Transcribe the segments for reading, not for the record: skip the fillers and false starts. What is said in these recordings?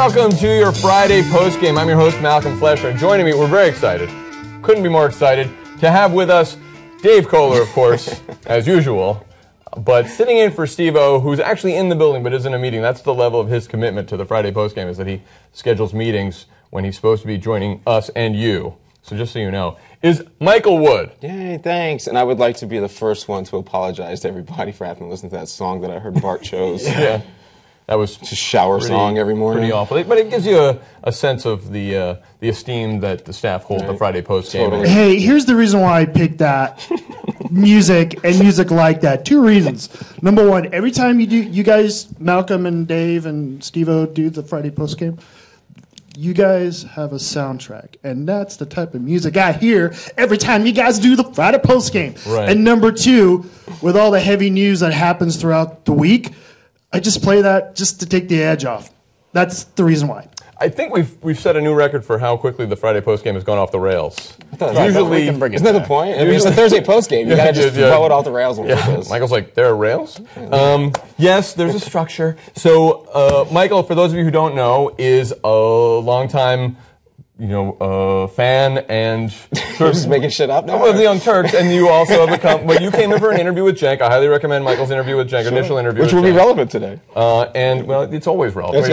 welcome to your Friday postgame. I'm your host, Malcolm Flesher, and joining me, we're very excited, couldn't be more excited, to have with us Dave Kohler, of course, as usual, but sitting in for Steve-O, who's actually in the building but isn't in a meeting. That's the level of his commitment to the Friday postgame, is that he schedules meetings when he's supposed to be joining us and you. So just so you know, is Michael Wood. Yay, thanks. And I would like to be the first one to apologize to everybody for having to listen to that song that I heard Bart chose. Yeah. That was just shower song every morning. Pretty awful. But it gives you a sense of the esteem that the staff hold the Friday postgame. Totally. Hey, here's the reason why I picked that music and music like that. Two reasons. Number one, every time you guys, Malcolm and Dave and Steve-O, do the Friday postgame, you guys have a soundtrack, and that's the type of music I hear every time you guys do the Friday postgame. Right. And number two, with all the heavy news that happens throughout the week, I just play that just to take the edge off. That's the reason why. I think we've set a new record for how quickly the Friday postgame has gone off the rails. Usually, isn't that the point? I mean, it's the Thursday postgame. You gotta just throw it off the rails. Michael's like, there are rails? Yes, there's a structure. So, Michael, for those of you who don't know, is a longtime, fan and sort of just making shit up now. Of the Young Turks, and you also have but you came in for an interview with Cenk. I highly recommend Michael's interview with Cenk, initial interview, which will be relevant today. And it's always relevant.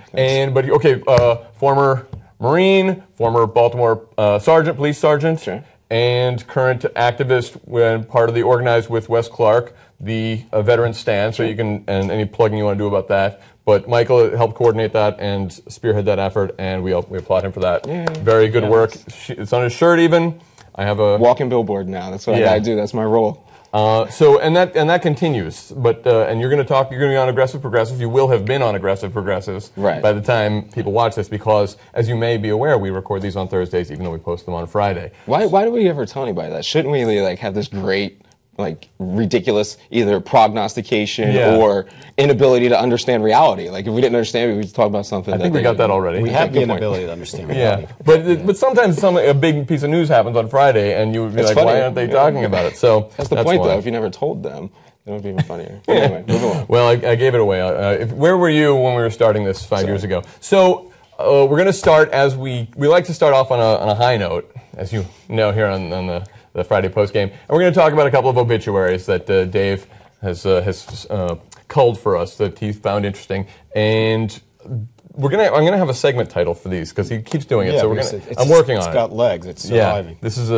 Former Marine, former Baltimore police sergeant, sure, and current activist when part of the Organized with Wes Clark, the veteran stand. So you can, and any plugging you want to do about that. But Michael helped coordinate that and spearhead that effort, and we applaud him for that. Yeah. Very good work. It's on his shirt even. I have a walking billboard now. That's what I gotta do. That's my role. And that continues. But and you're going to be on Aggressive Progressives. You will have been on Aggressive Progressives by the time people watch this, because as you may be aware, we record these on Thursdays, even though we post them on Friday. Why do we ever tell anybody that? Shouldn't we have this great, ridiculous either prognostication or inability to understand reality? If we didn't understand it, we just talk about something. I think we got that already. We have the inability to understand reality. Yeah, but sometimes a big piece of news happens on Friday, and you would be like, why aren't they talking about it? So that's the point, though. If you never told them, it would be even funnier. Anyway, move along. Well, I gave it away. Where were you when we were starting this 5 years ago? So we're going to start as we like to start off on a high note, as you know, here on the Friday postgame, and we're going to talk about a couple of obituaries that Dave has culled for us that he found interesting, and I'm gonna have a segment title for these because he keeps doing it. So I'm working on it. It's got legs. It's surviving. This is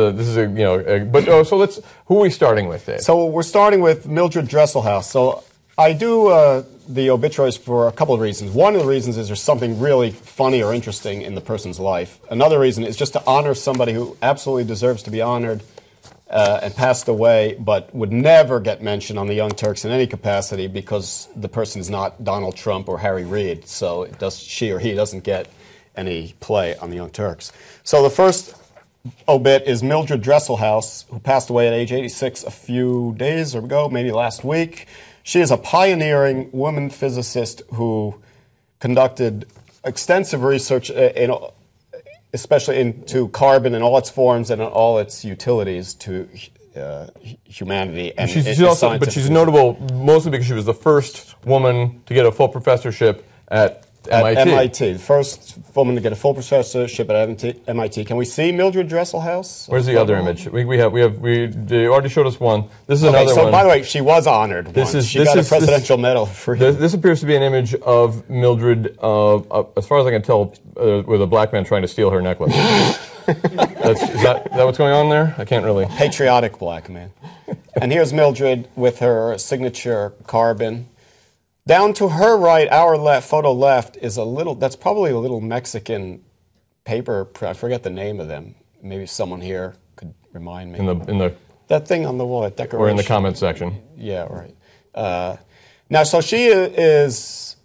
so who are we starting with, Dave? So we're starting with Mildred Dresselhaus. So I do the obituaries for a couple of reasons. One of the reasons is there's something really funny or interesting in the person's life. Another reason is just to honor somebody who absolutely deserves to be honored and passed away, but would never get mentioned on the Young Turks in any capacity because the person is not Donald Trump or Harry Reid, so she or he doesn't get any play on the Young Turks. So the first obit is Mildred Dresselhaus, who passed away at age 86 a few days ago, maybe last week. She is a pioneering woman physicist who conducted extensive research especially into carbon in all its forms and in all its utilities to humanity. And she's notable mostly because she was the first woman to get a full professorship at MIT. The first woman to get a full professorship at MIT. Can we see Mildred Dresselhaus? Where's the other image? They already showed us one. This is another one. So by the way, she was honored. She got a presidential medal for this appears to be an image of Mildred, as far as I can tell, with a black man trying to steal her necklace. Is that what's going on there? I can't really. Patriotic black man. And here's Mildred with her signature carbon. Down to her right, our left, photo left, is that's probably a little Mexican paper, I forget the name of them. Maybe someone here could remind me. In the that thing on the wall, that decoration. Or in the comment section. Yeah, right. Now, so she is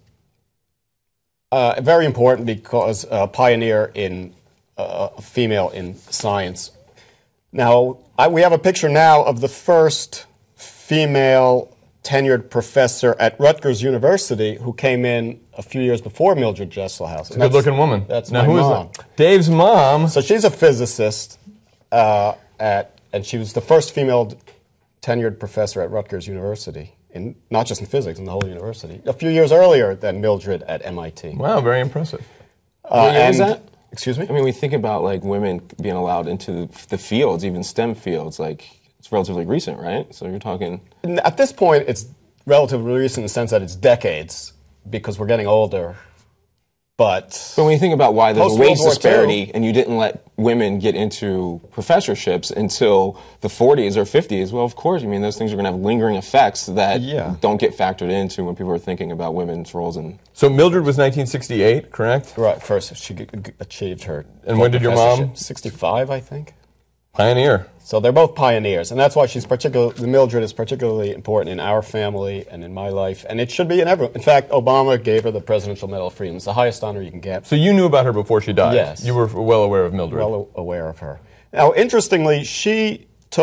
very important because a pioneer in female in science. Now, we have a picture now of the first female tenured professor at Rutgers University who came in a few years before Mildred Dresselhaus. A good-looking woman. That's my mom. Dave's mom. So she's a physicist, and she was the first female tenured professor at Rutgers University, not just in physics, in the whole university, a few years earlier than Mildred at MIT. Wow, very impressive. What year was that? Excuse me? I mean, we think about like women being allowed into the fields, even STEM fields. Like it's relatively recent, right? So you're talking. At this point, it's relatively recent in the sense that it's decades because we're getting older. But when you think about why there's a Post-World wage War disparity II. and you didn't let women get into professorships until the 40s or 50s, well, of course, I mean, those things are going to have lingering effects that don't get factored into when people are thinking about women's roles in. So Mildred was 1968, correct? right, first she achieved her. And when did your mom? professorship. 65, I think. Pioneer. So they're both pioneers, and that's why Mildred is particularly important in our family and in my life, and it should be in everyone. In fact, Obama gave her the Presidential Medal of Freedom. It's the highest honor you can get. So you knew about her before she died? Yes. You were well aware of Mildred? Well aware of her. Now, interestingly, she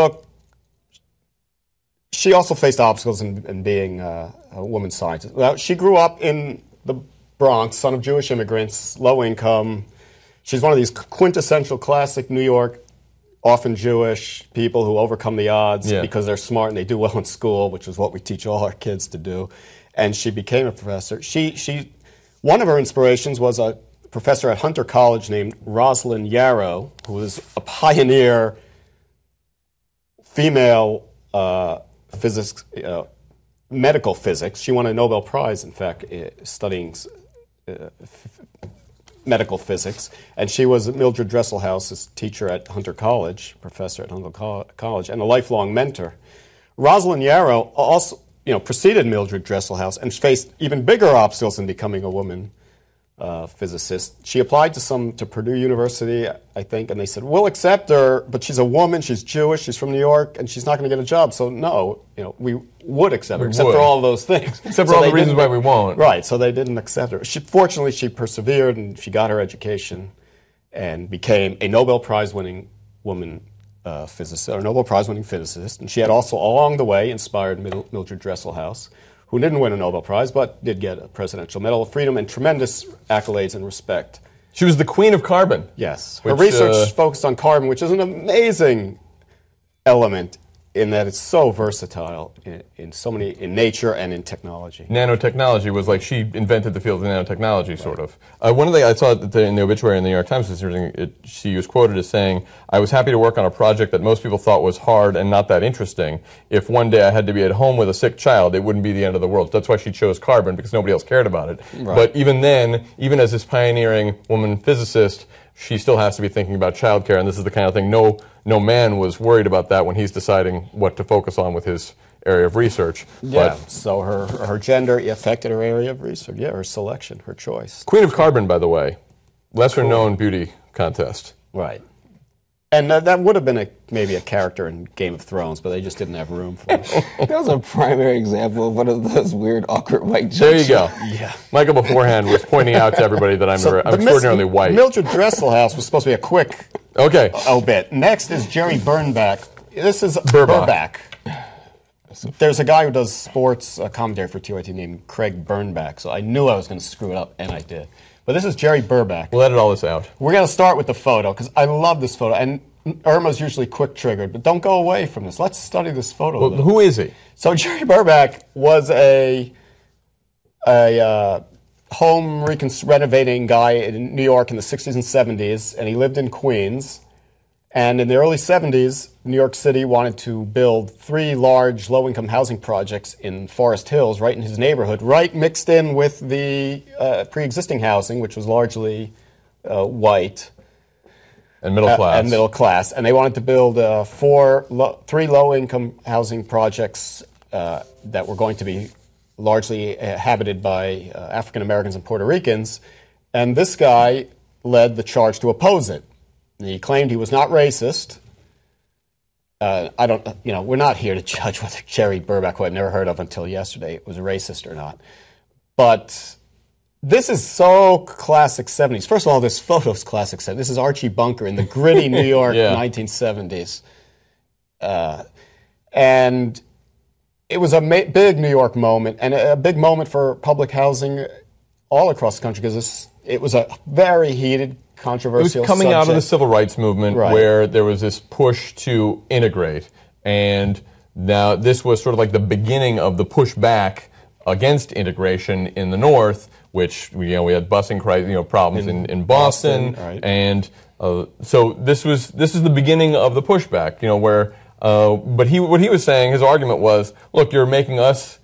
also faced obstacles in being a woman scientist. Now, she grew up in the Bronx, son of Jewish immigrants, low income. She's one of these quintessential classic New York, often Jewish people who overcome the odds because they're smart and they do well in school, which is what we teach all our kids to do. And she became a professor. One of her inspirations was a professor at Hunter College named Rosalind Yarrow, who was a pioneer female physics, medical physics. She won a Nobel Prize, in fact, studying medical physics, and she was Mildred Dresselhaus's teacher at Hunter College, professor at Hunter College, and a lifelong mentor. Rosalind Yarrow also, preceded Mildred Dresselhaus and faced even bigger obstacles in becoming a woman physicist. She applied to Purdue University, I think, and they said, "We'll accept her, but she's a woman, she's Jewish, she's from New York, and she's not going to get a job." So no, we would accept her, except for all of those things. Except for all the reasons why we won't. Right, so they didn't accept her. Fortunately, she persevered, and she got her education and became a Nobel Prize-winning woman physicist, or Nobel Prize-winning physicist. And she had also, along the way, inspired Mildred Dresselhaus, who didn't win a Nobel Prize, but did get a Presidential Medal of Freedom and tremendous accolades and respect. She was the queen of carbon. Yes. Her research focused on carbon, which is an amazing element in that it's so versatile in nature and in technology. Nanotechnology was like she invented the field of nanotechnology, sort of. One of the I saw in the obituary in the New York Times, she was quoted as saying, "I was happy to work on a project that most people thought was hard and not that interesting. If one day I had to be at home with a sick child, it wouldn't be the end of the world." That's why she chose carbon, because nobody else cared about it. Right. But even then, even as this pioneering woman physicist, she still has to be thinking about childcare, and this is the kind of thing no man was worried about that when he's deciding what to focus on with his area of research. Yeah, so her gender affected her area of research. Yeah, her selection, her choice. Queen of Carbon, by the way, lesser-known beauty contest. Right. And that would have been maybe a character in Game of Thrones, but they just didn't have room for it. That was a primary example of one of those weird, awkward white jokes. There you go. Yeah. Michael beforehand was pointing out to everybody that I'm extraordinarily white. Mildred Dresselhaus was supposed to be a quick obit. Next is Jerry Bernbach. This is Burbach. There's a guy who does sports commentary for TYT named Craig Bernbach, so I knew I was going to screw it up, and I did. But this is Jerry Burbach. We'll edit all this out. We're going to start with the photo, because I love this photo. And Irma's usually quick-triggered, but don't go away from this. Let's study this photo. Well, who is he? So Jerry Burbach was a home renovating guy in New York in the 60s and 70s, and he lived in Queens. And in the early 70s, New York City wanted to build 3 large low-income housing projects in Forest Hills, right in his neighborhood, right mixed in with the pre-existing housing, which was largely white. And middle class. And middle class. And they wanted to build 3 low-income housing projects that were going to be largely habited by African Americans and Puerto Ricans. And this guy led the charge to oppose it. And he claimed he was not racist. We're not here to judge whether Jerry Burbach, who I'd never heard of until yesterday, was a racist or not. But this is so classic 70s. First of all, this photo's classic 70s. This is Archie Bunker in the gritty New York 1970s. And it was a big New York moment, and a big moment for public housing all across the country, because it was a very heated, controversial It was coming subject. out of the civil rights movement, where there was this push to integrate. And now this was sort of like the beginning of the push back against integration in the North, which we had busing problems in Boston, right. and so this is the beginning of the pushback. Where but what he was saying, his argument was, look, you're making us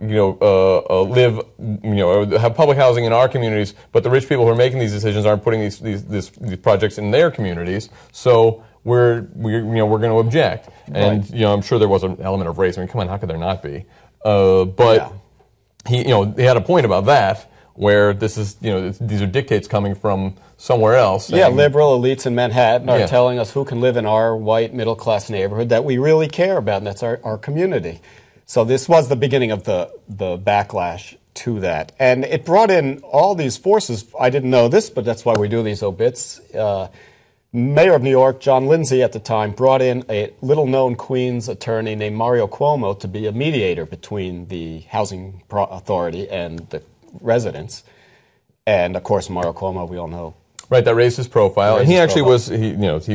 live, have public housing in our communities, but the rich people who are making these decisions aren't putting these projects in their communities. So we're going to object. And I'm sure there was an element of race. I mean, come on, how could there not be? But he had a point about that, where this is these are dictates coming from somewhere else. Liberal elites in Manhattan are telling us who can live in our white middle class neighborhood that we really care about, and that's our community. So this was the beginning of the backlash to that. And it brought in all these forces. I didn't know this, but that's why we do these obits. Mayor of New York, John Lindsay at the time, brought in a little-known Queens attorney named Mario Cuomo to be a mediator between the Housing Authority and the residents. And, of course, Mario Cuomo, we all know. Right, that raised his profile. And he actually was, he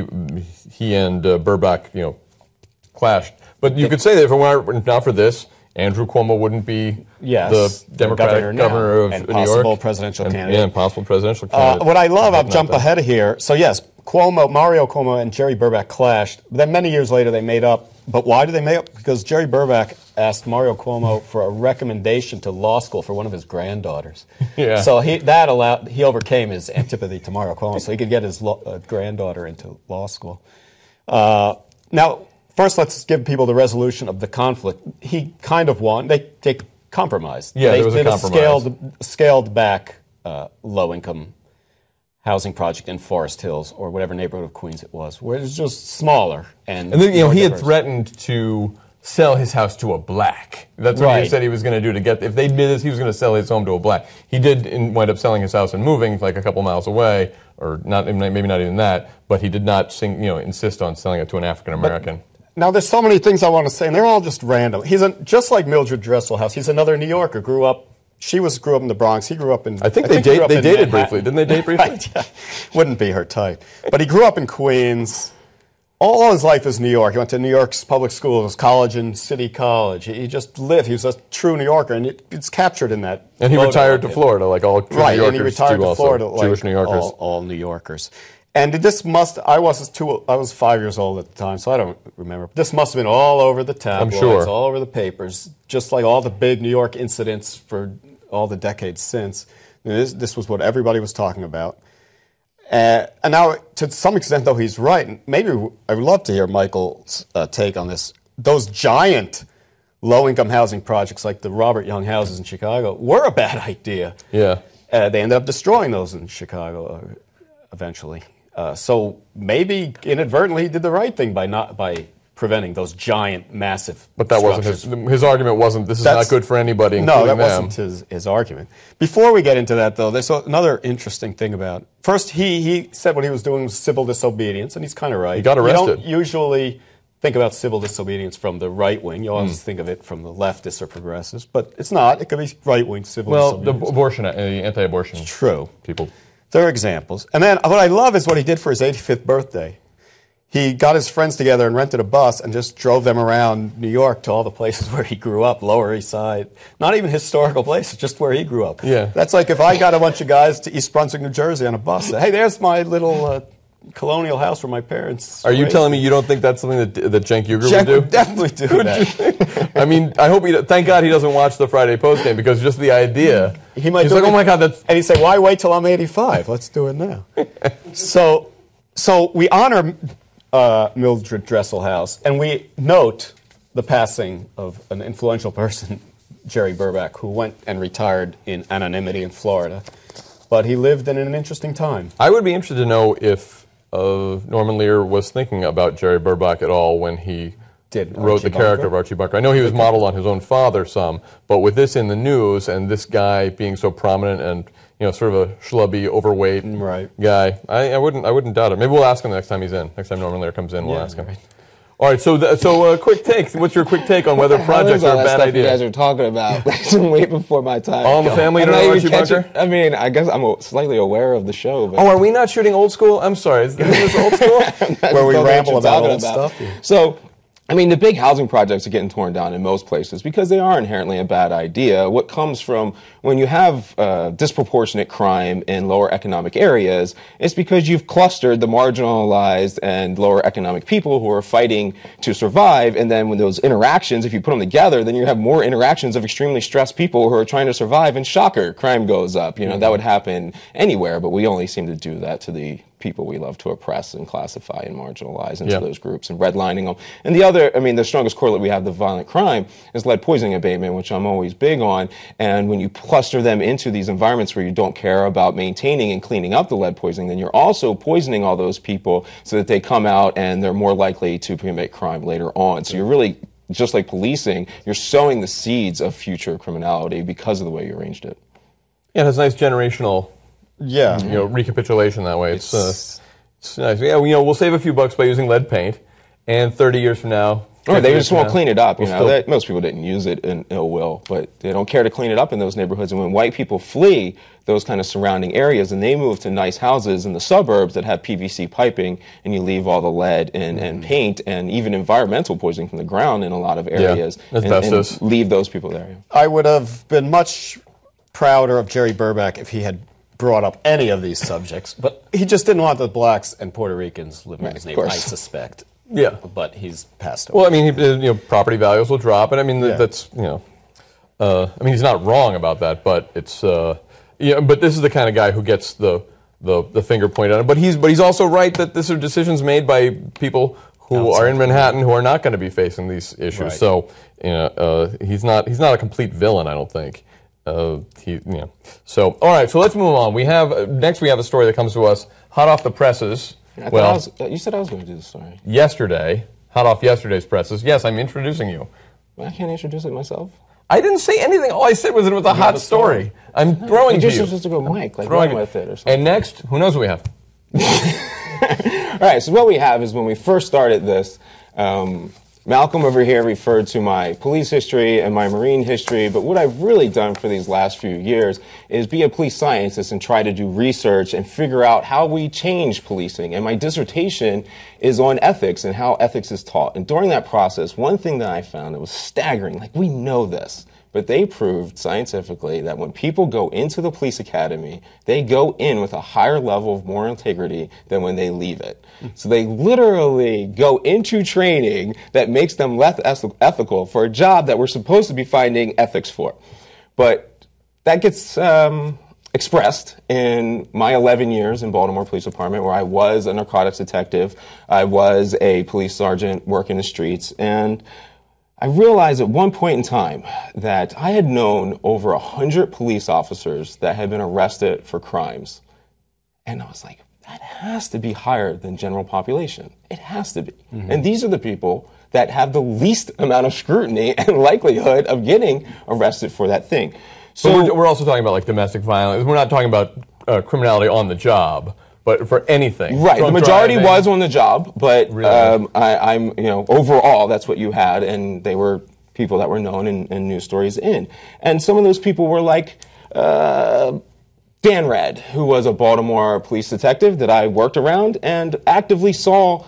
and Burbach, clashed. But you could say that if it were not for this, Andrew Cuomo wouldn't be the Democratic governor of and New York. Possible presidential candidate. And possible presidential candidate. What I love, I'll jump ahead of here. So yes, Mario Cuomo and Jerry Burbach clashed. Then many years later they made up. But why did they make up? Because Jerry Burbach asked Mario Cuomo for a recommendation to law school for one of his granddaughters. Yeah. So he overcame his antipathy to Mario Cuomo, so he could get his granddaughter into law school. Now, first, let's give people the resolution of the conflict. He kind of won. They compromised. Yeah, there was a compromise. Scaled back low-income housing project in Forest Hills or whatever neighborhood of Queens it was, where it was just smaller. And then, he had threatened to sell his house to a black. That's what he said he was going to do to get. If they did this, he was going to sell his home to a black. He did wind up selling his house and moving like a couple miles away, or not, maybe not even that. But he did not insist on selling it to an African American. Now, there's so many things I want to say, and they're all just random. He's just like Mildred Dresselhaus. He's another New Yorker. Grew up in the Bronx. He grew up in. I think they dated briefly. Didn't they date briefly? Right, yeah. Wouldn't be her type. But he grew up in Queens. All his life is New York. He went to New York's public schools, college and City College. He just lived. He was a true New Yorker, and it's captured in that. And he retired to Florida, like all true New Yorkers and he retired to Florida, like Jewish New Yorkers. All New Yorkers. And I was 5 years old at the time, so I don't remember. This must have been all over the tabloids, I'm sure. all over the papers, just like all the big New York incidents for all the decades since. This was what everybody was talking about. And now, to some extent, though, he's right. And maybe I would love to hear Michael's take on this. Those giant low-income housing projects like the Robert Young houses in Chicago were a bad idea. Yeah. They ended up destroying those in Chicago eventually. So maybe inadvertently he did the right thing by preventing those giant, massive. But that structures. wasn't his argument. Wasn't this is not good for anybody, including them. No, that wasn't his argument. Before we get into that, though, there's another interesting thing about. First, he said what he was doing was civil disobedience, and he's kind of right. He got arrested. You don't usually think about civil disobedience from the right wing. You always think of it from the leftists or progressives, but it's not. It could be right wing civil disobedience. Well, the anti-abortion. True. People. There are examples. And then what I love is what he did for his 85th birthday. He got his friends together and rented a bus and just drove them around New York to all the places where he grew up, Lower East Side. Not even historical places, just where he grew up. Yeah. That's like if I got a bunch of guys to East Brunswick, New Jersey on a bus. Say, hey, there's my little colonial house where my parents Are you raised telling me. me you don't think that's something that Cenk Uygur Cenk would do? would definitely do that. I mean, I hope thank God he doesn't watch the Friday post game, because just the idea. He might he's do like, it. oh my God, that's. And he'd say, why wait till I'm 85? Let's do it now. So we honor Mildred Dresselhaus, and we note the passing of an influential person, Jerry Burbach, who went and retired in anonymity in Florida. But he lived in an interesting time. I would be interested to know if Norman Lear was thinking about Jerry Burbach at all when he wrote the character of Archie Bunker. I know he was modeled on his own father some, but with this in the news and this guy being so prominent and sort of a schlubby, overweight guy, I wouldn't doubt it. Maybe we'll ask him the next time he's in. Next time Norman Lear comes in, we'll ask him. Right. All right, so quick take. What's your quick take on whether projects are a bad idea? You guys are talking about way before my time. All in the Family to know Archie Bunker? I mean, I guess I'm slightly aware of the show. But are we not shooting old school? I'm sorry, is this old school? Where we ramble about old stuff? So, I mean, the big housing projects are getting torn down in most places because they are inherently a bad idea. What comes from when you have disproportionate crime in lower economic areas, it's because you've clustered the marginalized and lower economic people who are fighting to survive. And then when those interactions, if you put them together, then you have more interactions of extremely stressed people who are trying to survive. And shocker, crime goes up. You know, that would happen anywhere, but we only seem to do that to the people we love to oppress and classify and marginalize into those groups and redlining them. And the other, I mean, the strongest correlate we have to violent crime is lead poisoning abatement, which I'm always big on. And when you cluster them into these environments where you don't care about maintaining and cleaning up the lead poisoning, then you're also poisoning all those people so that they come out and they're more likely to commit crime later on. So you're really, just like policing, you're sowing the seeds of future criminality because of the way you arranged it. Yeah, it has nice generational recapitulation that way. It's nice. Yeah, we'll save a few bucks by using lead paint, and 30 years from now, or they just won't clean it up. Most people didn't use it in ill will, but they don't care to clean it up in those neighborhoods. And when white people flee those kind of surrounding areas and they move to nice houses in the suburbs that have PVC piping, and you leave all the lead and paint and even environmental poisoning from the ground in a lot of areas, and leave those people there. I would have been much prouder of Jerry Burback if he had brought up any of these subjects, but he just didn't want the blacks and Puerto Ricans living in his neighborhood, I suspect. Yeah, but he's passed away. Well, I mean, property values will drop, and I mean that's I mean he's not wrong about that, but it's but this is the kind of guy who gets the finger pointed at him. But he's also right that these are decisions made by people who are in Manhattan who are not going to be facing these issues. Right. So he's not a complete villain, I don't think. So, all right, so let's move on. We have a story that comes to us hot off the presses. You said I was going to do the story. Yesterday, hot off yesterday's presses. Yes, I'm introducing you. I can't introduce it myself. I didn't say anything. All I said was it was a hot story. I'm throwing to you. You're supposed to go Mike, like run with it or something. And next, who knows what we have? All right, so what we have is when we first started this, Malcolm over here referred to my police history and my Marine history, but what I've really done for these last few years is be a police scientist and try to do research and figure out how we change policing. And my dissertation is on ethics and how ethics is taught. And during that process, one thing that I found that was staggering, like we know this, but they proved scientifically that when people go into the police academy, they go in with a higher level of moral integrity than when they leave it. So they literally go into training that makes them less ethical for a job that we're supposed to be finding ethics for. But that gets expressed in my 11 years in Baltimore Police Department, where I was a narcotics detective, I was a police sergeant working the streets, and I realized at one point in time that I had known over 100 police officers that had been arrested for crimes. And I was like, that has to be higher than general population. It has to be. Mm-hmm. And these are the people that have the least amount of scrutiny and likelihood of getting arrested for that thing. So we're also talking about like domestic violence. We're not talking about criminality on the job. But for anything, right? The majority was on the job, but really? I'm overall that's what you had, and they were people that were known in news stories and some of those people were like Dan Redd, who was a Baltimore police detective that I worked around and actively saw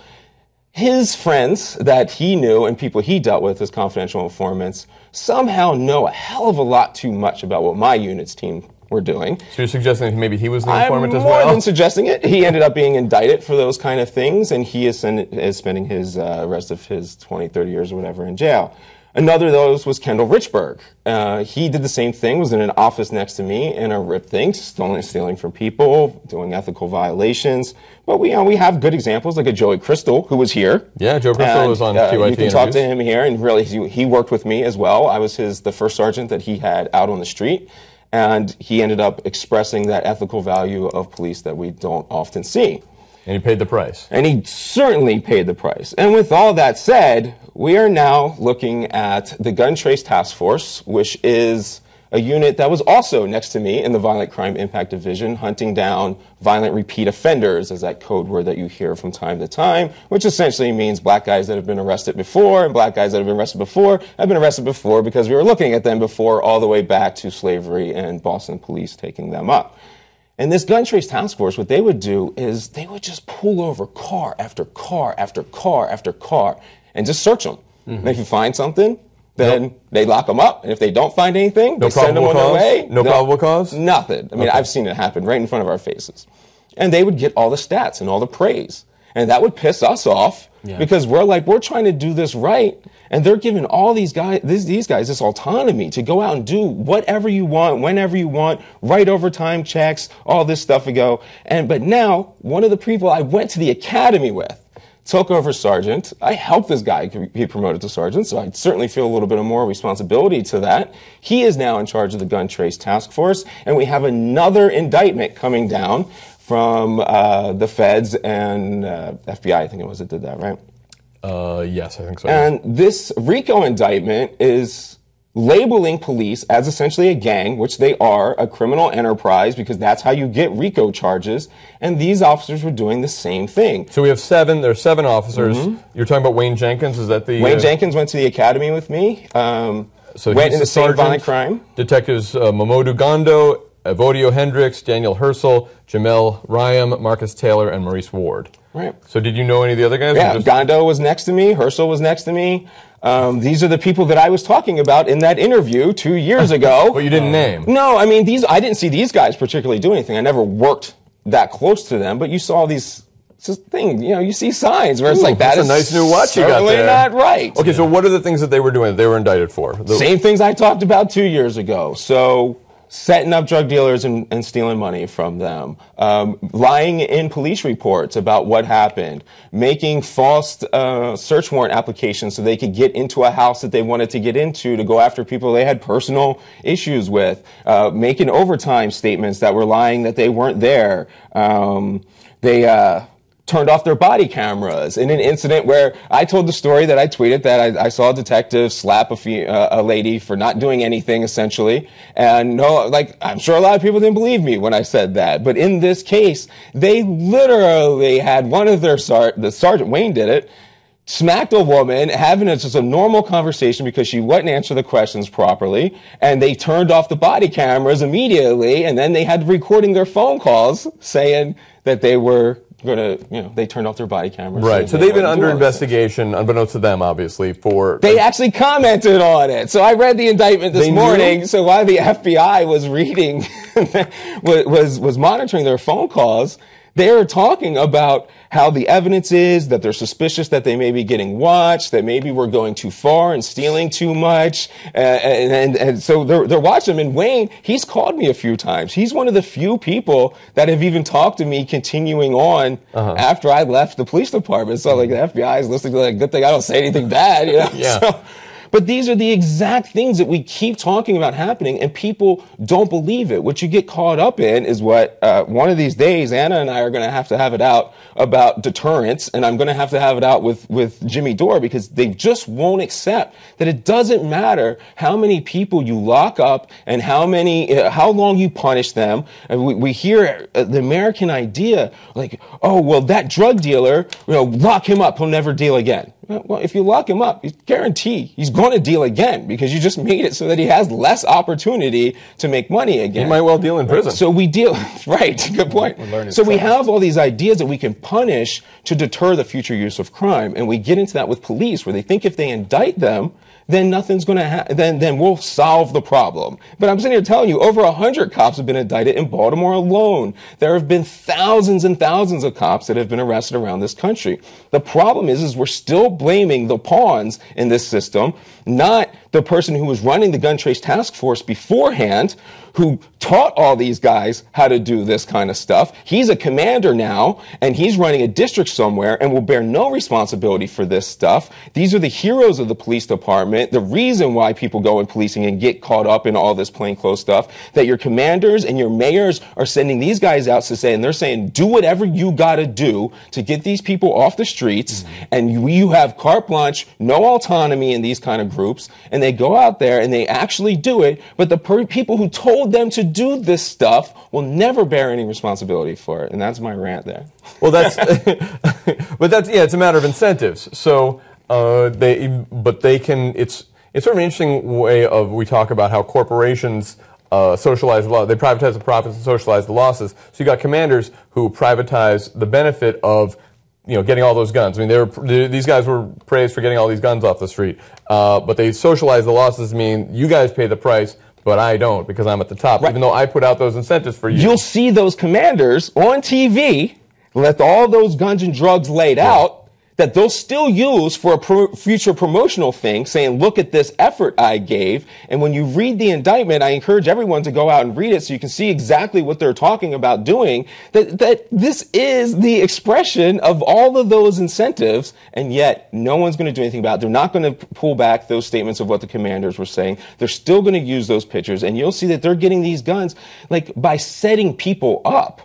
his friends that he knew and people he dealt with as confidential informants somehow know a hell of a lot too much about what my unit's team were doing. So you're suggesting maybe he was the informant as well? I'm more than suggesting it. He ended up being indicted for those kind of things, and he is spending his rest of his 20, 30 years or whatever in jail. Another of those was Kendall Richburg. He did the same thing, was in an office next to me in a RIP thing, stealing from people, doing ethical violations. But we have good examples, like a Joey Crystal, who was here. Yeah, Joe Crystal was on QIT You can talk to him here, and really he worked with me as well. I was the first sergeant that he had out on the street. And he ended up expressing that ethical value of police that we don't often see. And he paid the price. And he certainly paid the price. And with all that said, we are now looking at the Gun Trace Task Force, which is a unit that was also next to me in the Violent Crime Impact Division, hunting down violent repeat offenders, as that code word that you hear from time to time, which essentially means black guys that have been arrested before, and black guys that have been arrested before because we were looking at them before, all the way back to slavery and Boston police taking them up. And this Gun Trace Task Force, what they would do is they would just pull over car after car after car after car and just search them. And if you find something, then they lock them up. And if they don't find anything, No they send them on probable their cause? way. No probable cause? Nothing. I mean, I've seen it happen right in front of our faces. And they would get all the stats and all the praise. And that would piss us off because we're trying to do this right. And they're giving all these guys this autonomy to go out and do whatever you want, whenever you want, write overtime checks, all this stuff but now, one of the people I went to the academy with took over sergeant. I helped this guy be promoted to sergeant, so I certainly feel a little bit of more responsibility to that. He is now in charge of the gun trace task force, and we have another indictment coming down from the feds and FBI, I think it was that did that, right? Yes, I think so. And this RICO indictment is labeling police as essentially a gang, which they are, a criminal enterprise, because that's how you get RICO charges. And these officers were doing the same thing. So we have there are 7 officers. You're talking about Wayne Jenkins, is that the... Wayne Jenkins went to the academy with me, so went he's in the same violent crime. Detectives Mamoudou Gondo, Evodio Hendricks, Daniel Hersel, Jamel Ryam, Marcus Taylor, and Maurice Ward. Right. So did you know any of the other guys? Yeah, Gondo was next to me. Hersel was next to me. These are the people that I was talking about in that interview 2 years ago. But you didn't name. No, I mean, I didn't see these guys particularly do anything. I never worked that close to them, but you saw these things, you see signs where it's like, that's a nice new watch you got certainly there. not right. Okay, so what are the things that they were doing that they were indicted for? Same things I talked about 2 years ago. So setting up drug dealers and stealing money from them, lying in police reports about what happened, making false search warrant applications so they could get into a house that they wanted to get into to go after people they had personal issues with, making overtime statements that were lying that they weren't there. They turned off their body cameras in an incident where I told the story that I tweeted that I saw a detective slap a lady for not doing anything, essentially. And I'm sure a lot of people didn't believe me when I said that. But in this case, they literally had one of the Sergeant Wayne did it, smacked a woman, having just a normal conversation because she wouldn't answer the questions properly, and they turned off the body cameras immediately, and then they had recording their phone calls saying that they were they turned off their body cameras. Right, so they've been under investigation, unbeknownst to them, obviously, for... They actually commented on it. So I read the indictment this morning, so while the FBI was reading, was monitoring their phone calls, they were talking about how the evidence is that they're suspicious that they may be getting watched, that maybe we're going too far and stealing too much. And so they're watching him. And Wayne, he's called me a few times. He's one of the few people that have even talked to me continuing on after I left the police department. So the FBI is listening to good thing I don't say anything bad. Yeah. So, but these are the exact things that we keep talking about happening, and people don't believe it. What you get caught up in is what one of these days, Anna and I are going to have it out about deterrence, and I'm going to have it out with Jimmy Dore, because they just won't accept that it doesn't matter how many people you lock up and how long you punish them. And we hear the American idea like, oh, well, that drug dealer, lock him up, he'll never deal again. Well, if you lock him up, you guarantee he's going to deal again, because you just made it so that he has less opportunity to make money again. He might well deal in prison. So we deal, right, good point. So we have all these ideas that we can punish to deter the future use of crime, and we get into that with police, where they think if they indict them, then nothing's going to happen. Then we'll solve the problem. But I'm sitting here telling you, over 100 cops have been indicted in Baltimore alone. There have been thousands and thousands of cops that have been arrested around this country. The problem is we're still blaming the pawns in this system, not the person who was running the gun trace task force beforehand, who taught all these guys how to do this kind of stuff. He's a commander now, and he's running a district somewhere and will bear no responsibility for this stuff. These are the heroes of the police department, the reason why people go in policing and get caught up in all this plainclothes stuff, that your commanders and your mayors are sending these guys out to say, and they're saying, do whatever you gotta do to get these people off the streets, and you have carte blanche, no autonomy in these kind of groups, and they go out there and they actually do it, but the people who told them to do this stuff will never bear any responsibility for it. And that's my rant there. Well, it's a matter of incentives. So they can. It's sort of an interesting way we talk about how corporations socialize the law. They privatize the profits and socialize the losses. So you got commanders who privatize the benefit of getting all those guns. I mean, these guys were praised for getting all these guns off the street, but they socialize the losses. Mean you guys pay the price, but I don't because I'm at the top. Right. Even though I put out those incentives for you. You'll see those commanders on TV with all those guns and drugs laid out that they'll still use for a future promotional thing, saying, look at this effort I gave. And when you read the indictment, I encourage everyone to go out and read it so you can see exactly what they're talking about doing, that this is the expression of all of those incentives, and yet no one's going to do anything about it. They're not going to pull back those statements of what the commanders were saying. They're still going to use those pictures, and you'll see that they're getting these guns like by setting people up.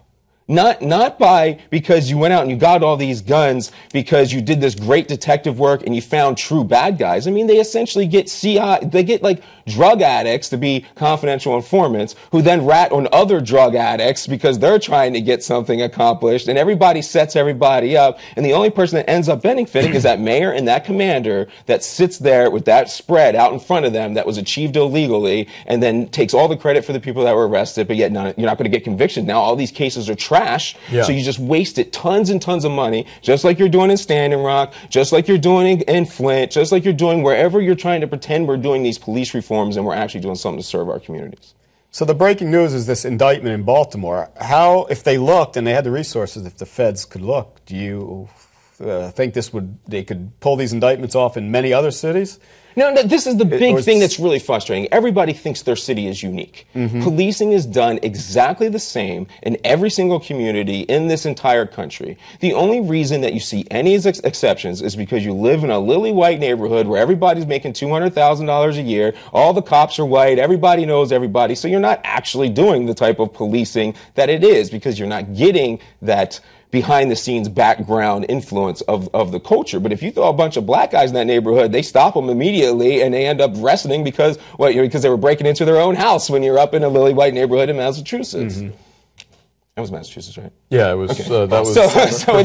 Not by because you went out and you got all these guns because you did this great detective work and you found true bad guys. I mean, they essentially get they get like drug addicts to be confidential informants who then rat on other drug addicts because they're trying to get something accomplished, and everybody sets everybody up. And the only person that ends up benefiting is that mayor and that commander that sits there with that spread out in front of them that was achieved illegally and then takes all the credit for the people that were arrested, but yet you're not going to get convictions. Now all these cases are trash. So you just wasted tons and tons of money, just like you're doing in Standing Rock, just like you're doing in Flint, just like you're doing wherever you're trying to pretend we're doing these police reforms and we're actually doing something to serve our communities. So the breaking news is this indictment in Baltimore. How, if they looked and they had the resources, if the feds could look, do you think they could pull these indictments off in many other cities? No, this is the big thing that's really frustrating. Everybody thinks their city is unique. Mm-hmm. Policing is done exactly the same in every single community in this entire country. The only reason that you see any exceptions is because you live in a lily white neighborhood where everybody's making $200,000 a year, all the cops are white, everybody knows everybody, so you're not actually doing the type of policing that it is because you're not getting that behind-the-scenes background influence of the culture. But if you throw a bunch of black guys in that neighborhood, they stop them immediately, and they end up arresting because they were breaking into their own house when you're up in a lily white neighborhood in Massachusetts. Mm-hmm. That was Massachusetts, right? Yeah, it was. Okay. That was so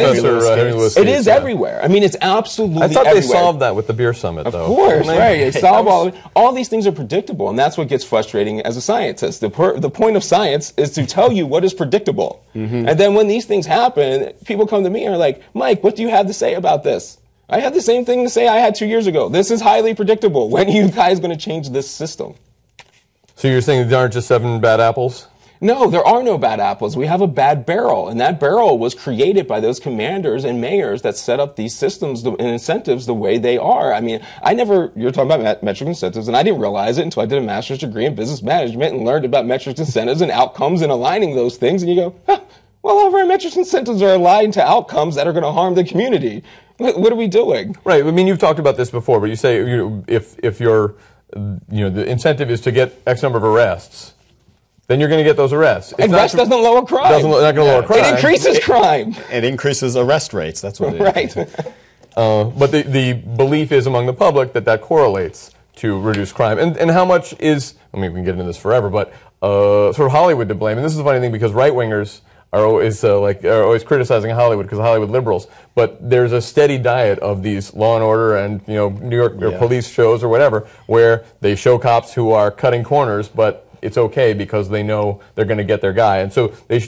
it is everywhere. I mean, it's absolutely everywhere. I thought they solved that with the beer summit, though. Of course, right. They solve all these things are predictable, and that's what gets frustrating as a scientist. The point of science is to tell you what is predictable. Mm-hmm. And then when these things happen, people come to me and are like, Mike, what do you have to say about this? I had the same thing to say I had 2 years ago. This is highly predictable. When are you guys going to change this system? So you're saying there aren't just 7 bad apples? No, there are no bad apples. We have a bad barrel, and that barrel was created by those commanders and mayors that set up these systems and incentives the way they are. I mean, you're talking about metric incentives, and I didn't realize it until I did a master's degree in business management and learned about metric incentives and outcomes and aligning those things, and you go, well, all of our metric incentives are aligned to outcomes that are going to harm the community. What are we doing? Right. I mean, you've talked about this before, but you say if your the incentive is to get X number of arrests, then you're going to get those arrests. Arrest doesn't lower crime. Not going to lower crime. It increases crime. It increases arrest rates. That's what it is. Right. But the belief is among the public that correlates to reduce crime. And how much is, I mean, we can get into this forever, but sort of Hollywood to blame. And this is a funny thing because right-wingers are always criticizing Hollywood because of Hollywood liberals. But there's a steady diet of these Law and Order and New York or police shows or whatever where they show cops who are cutting corners, but it's okay because they know they're going to get their guy, and so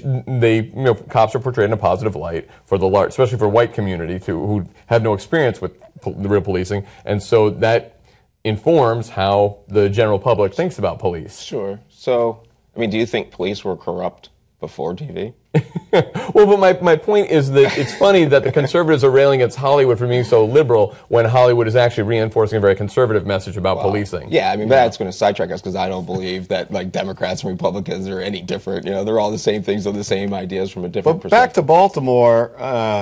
cops are portrayed in a positive light for the large, especially for white community who have no experience with the real policing, and so that informs how the general public thinks about police. Sure. So, I mean, do you think police were corrupt before TV? Well, but my point is that it's funny that the conservatives are railing against Hollywood for being so liberal when Hollywood is actually reinforcing a very conservative message about policing. Yeah, I mean, that's going to sidetrack us because I don't believe that Democrats and Republicans are any different. They're all the same things, they're the same ideas from a different perspective. Back to Baltimore,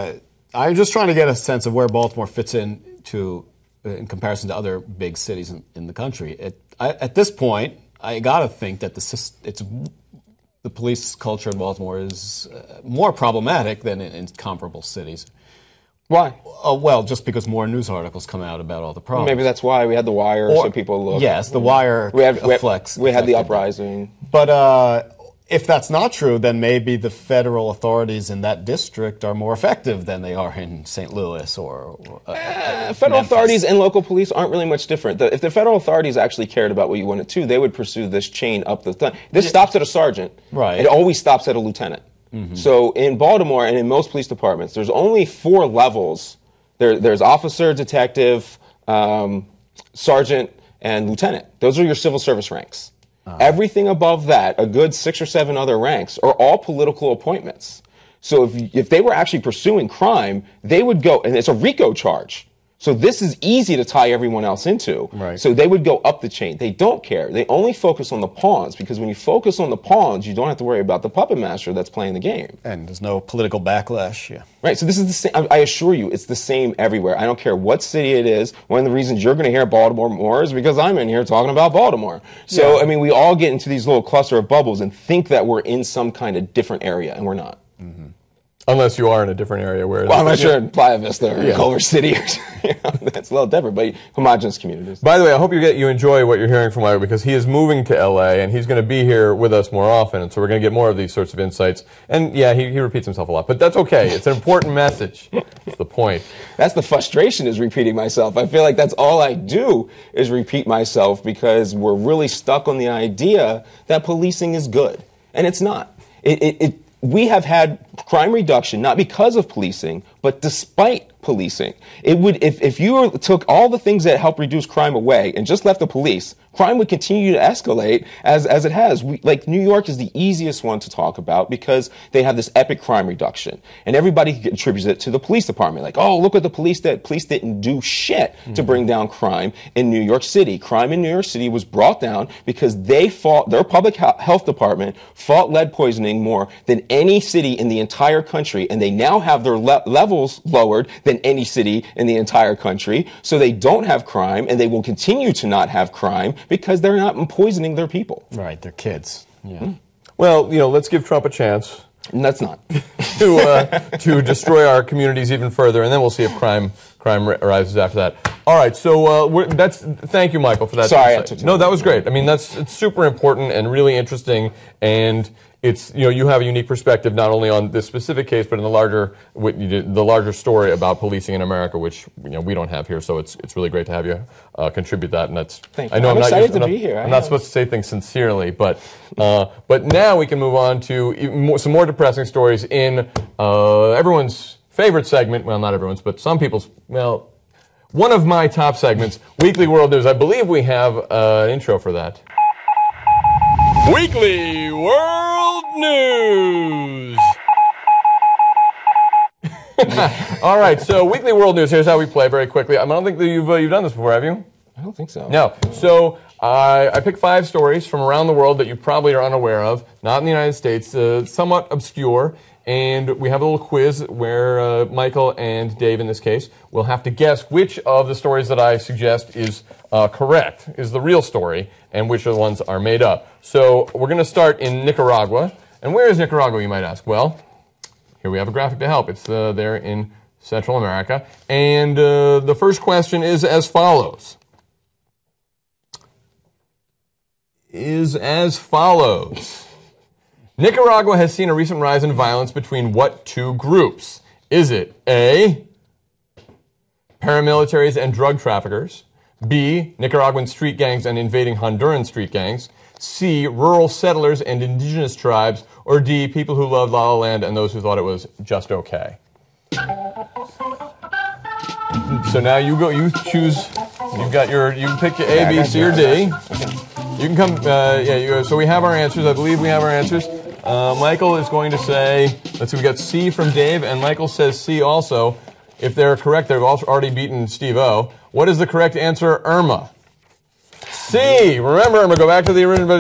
I'm just trying to get a sense of where Baltimore fits in comparison to other big cities in the country. At this point, I got to think that the police culture in Baltimore is more problematic than in comparable cities. Why? Well, just because more news articles come out about all the problems. Maybe that's why we had The Wire, so people look. Yes, The Wire reflects. We had The Uprising. But if that's not true, then maybe the federal authorities in that district are more effective than they are in St. Louis or federal authorities and local police aren't really much different. If the federal authorities actually cared about what you wanted to, they would pursue this chain up the thing. This stops at a sergeant. Right. It always stops at a lieutenant. So in Baltimore and in most police departments, there's only 4 levels. There's officer, detective, sergeant, and lieutenant. Those are your civil service ranks. Everything above that, a good 6 or 7 other ranks, are all political appointments. So if they were actually pursuing crime, they would go, and it's a RICO charge. So this is easy to tie everyone else into. Right. So they would go up the chain. They don't care. They only focus on the pawns, because when you focus on the pawns, you don't have to worry about the puppet master that's playing the game. And there's no political backlash. Yeah. Right, so this is the same. I assure you, it's the same everywhere. I don't care what city it is. One of the reasons you're going to hear Baltimore more is because I'm in here talking about Baltimore. So, I mean, we all get into these little cluster of bubbles and think that we're in some kind of different area, and we're not. Unless you are in a different area where... Well, unless you're in Playa Vista or Culver City, or that's a little different, but homogenous communities. By the way, I hope you enjoy what you're hearing from Michael, because he is moving to LA and he's going to be here with us more often, and so we're going to get more of these sorts of insights. And yeah, he repeats himself a lot, but that's okay. It's an important message. That's the point. That's the frustration, is repeating myself. I feel like that's all I do is repeat myself, because we're really stuck on the idea that policing is good, and it's not. We have had crime reduction not because of policing, but despite policing. It would, if you took all the things that help reduce crime away and just left the police, crime would continue to escalate as it has. Like New York is the easiest one to talk about, because they have this epic crime reduction, and everybody attributes it to the police department. Like, oh, look what the police did. Police didn't do shit to bring down crime in New York City. Crime in New York City was brought down because their public health department fought lead poisoning more than any city in the entire country, and they now have their levels lowered than any city in the entire country. So they don't have crime, and they will continue to not have crime, because they're not poisoning their people. Right, they're kids. Yeah. Well, let's give Trump a chance And that's not. to destroy our communities even further, and then we'll see if crime rises after that. All right, so thank you, Michael, for that. Sorry, insight. No, that was great. I mean, it's super important and really interesting, and it's you have a unique perspective not only on this specific case, but in the larger story about policing in America, which we don't have here. So it's really great to have you contribute that, and that's. Thank you. I'm excited to be here. I'm not supposed to say things sincerely, but now we can move on to some more depressing stories in everyone's favorite segment. Well, not everyone's, but some people's. Well, one of my top segments, Weekly World News. I believe we have an intro for that. Weekly World News. All right, so Weekly World News. Here's how we play very quickly. I don't think that you've done this before, have you? I don't think so. No. So I picked 5 stories from around the world that you probably are unaware of, not in the United States, somewhat obscure. And we have a little quiz where Michael and Dave, in this case, will have to guess which of the stories that I suggest is correct, is the real story, and which of the ones are made up. So we're going to start in Nicaragua. And where is Nicaragua, you might ask? Well, here we have a graphic to help. It's there in Central America. And the first question is as follows. Nicaragua has seen a recent rise in violence between what 2 groups? Is it A, paramilitaries and drug traffickers, B, Nicaraguan street gangs and invading Honduran street gangs, C, rural settlers and indigenous tribes, or D, people who loved La La Land and those who thought it was just okay? So now you choose, you can pick your A, B, C, or D. You can come, so we have our answers. I believe we have our answers. Michael is going to say, let's see, we got C from Dave, and Michael says C also. If they're correct, they've also already beaten Steve-O. What is the correct answer, Irma? C. Remember, Irma, go back to the original.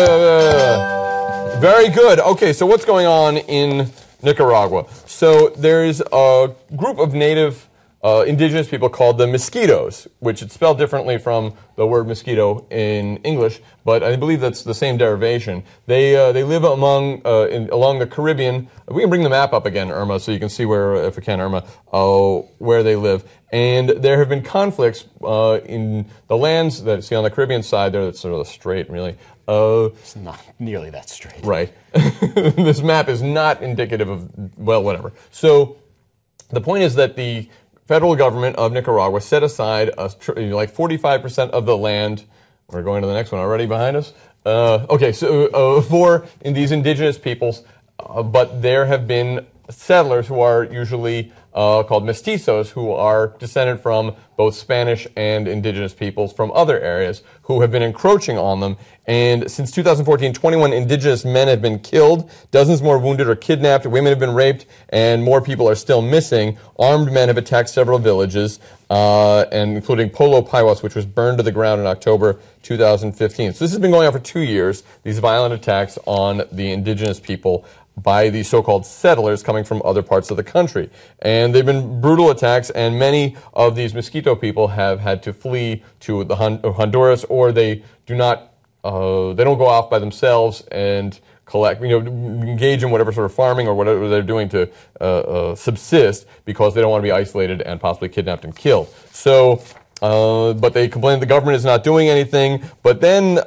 Very good. Okay, so what's going on in Nicaragua? So there's a group of native indigenous people called the Mosquitos, which is spelled differently from the word mosquito in English, but I believe that's the same derivation. They live along the Caribbean. We can bring the map up again, Irma, so you can see where, if we can, Irma, where they live. And there have been conflicts in the lands that you see on the Caribbean side there. That's sort of straight, really. It's not nearly that straight. Right. This map is not indicative of, well, whatever. So the point is that the federal government of Nicaragua set aside like 45% of the land. We're going to the next one already behind us. For these indigenous peoples, but there have been settlers who are usually called mestizos, who are descended from both Spanish and indigenous peoples from other areas who have been encroaching on them. And since 2014, 21 indigenous men have been killed, dozens more wounded or kidnapped, women have been raped, and more people are still missing. Armed men have attacked several villages, and including Polo Paiwas, which was burned to the ground in October 2015. So this has been going on for 2 years, these violent attacks on the indigenous people by the so-called settlers coming from other parts of the country. And they've been brutal attacks, and many of these Mosquito people have had to flee to the Honduras, or they do not, they don't go off by themselves and collect, engage in whatever sort of farming or whatever they're doing to subsist, because they don't want to be isolated and possibly kidnapped and killed. So, but they complain the government is not doing anything. But then,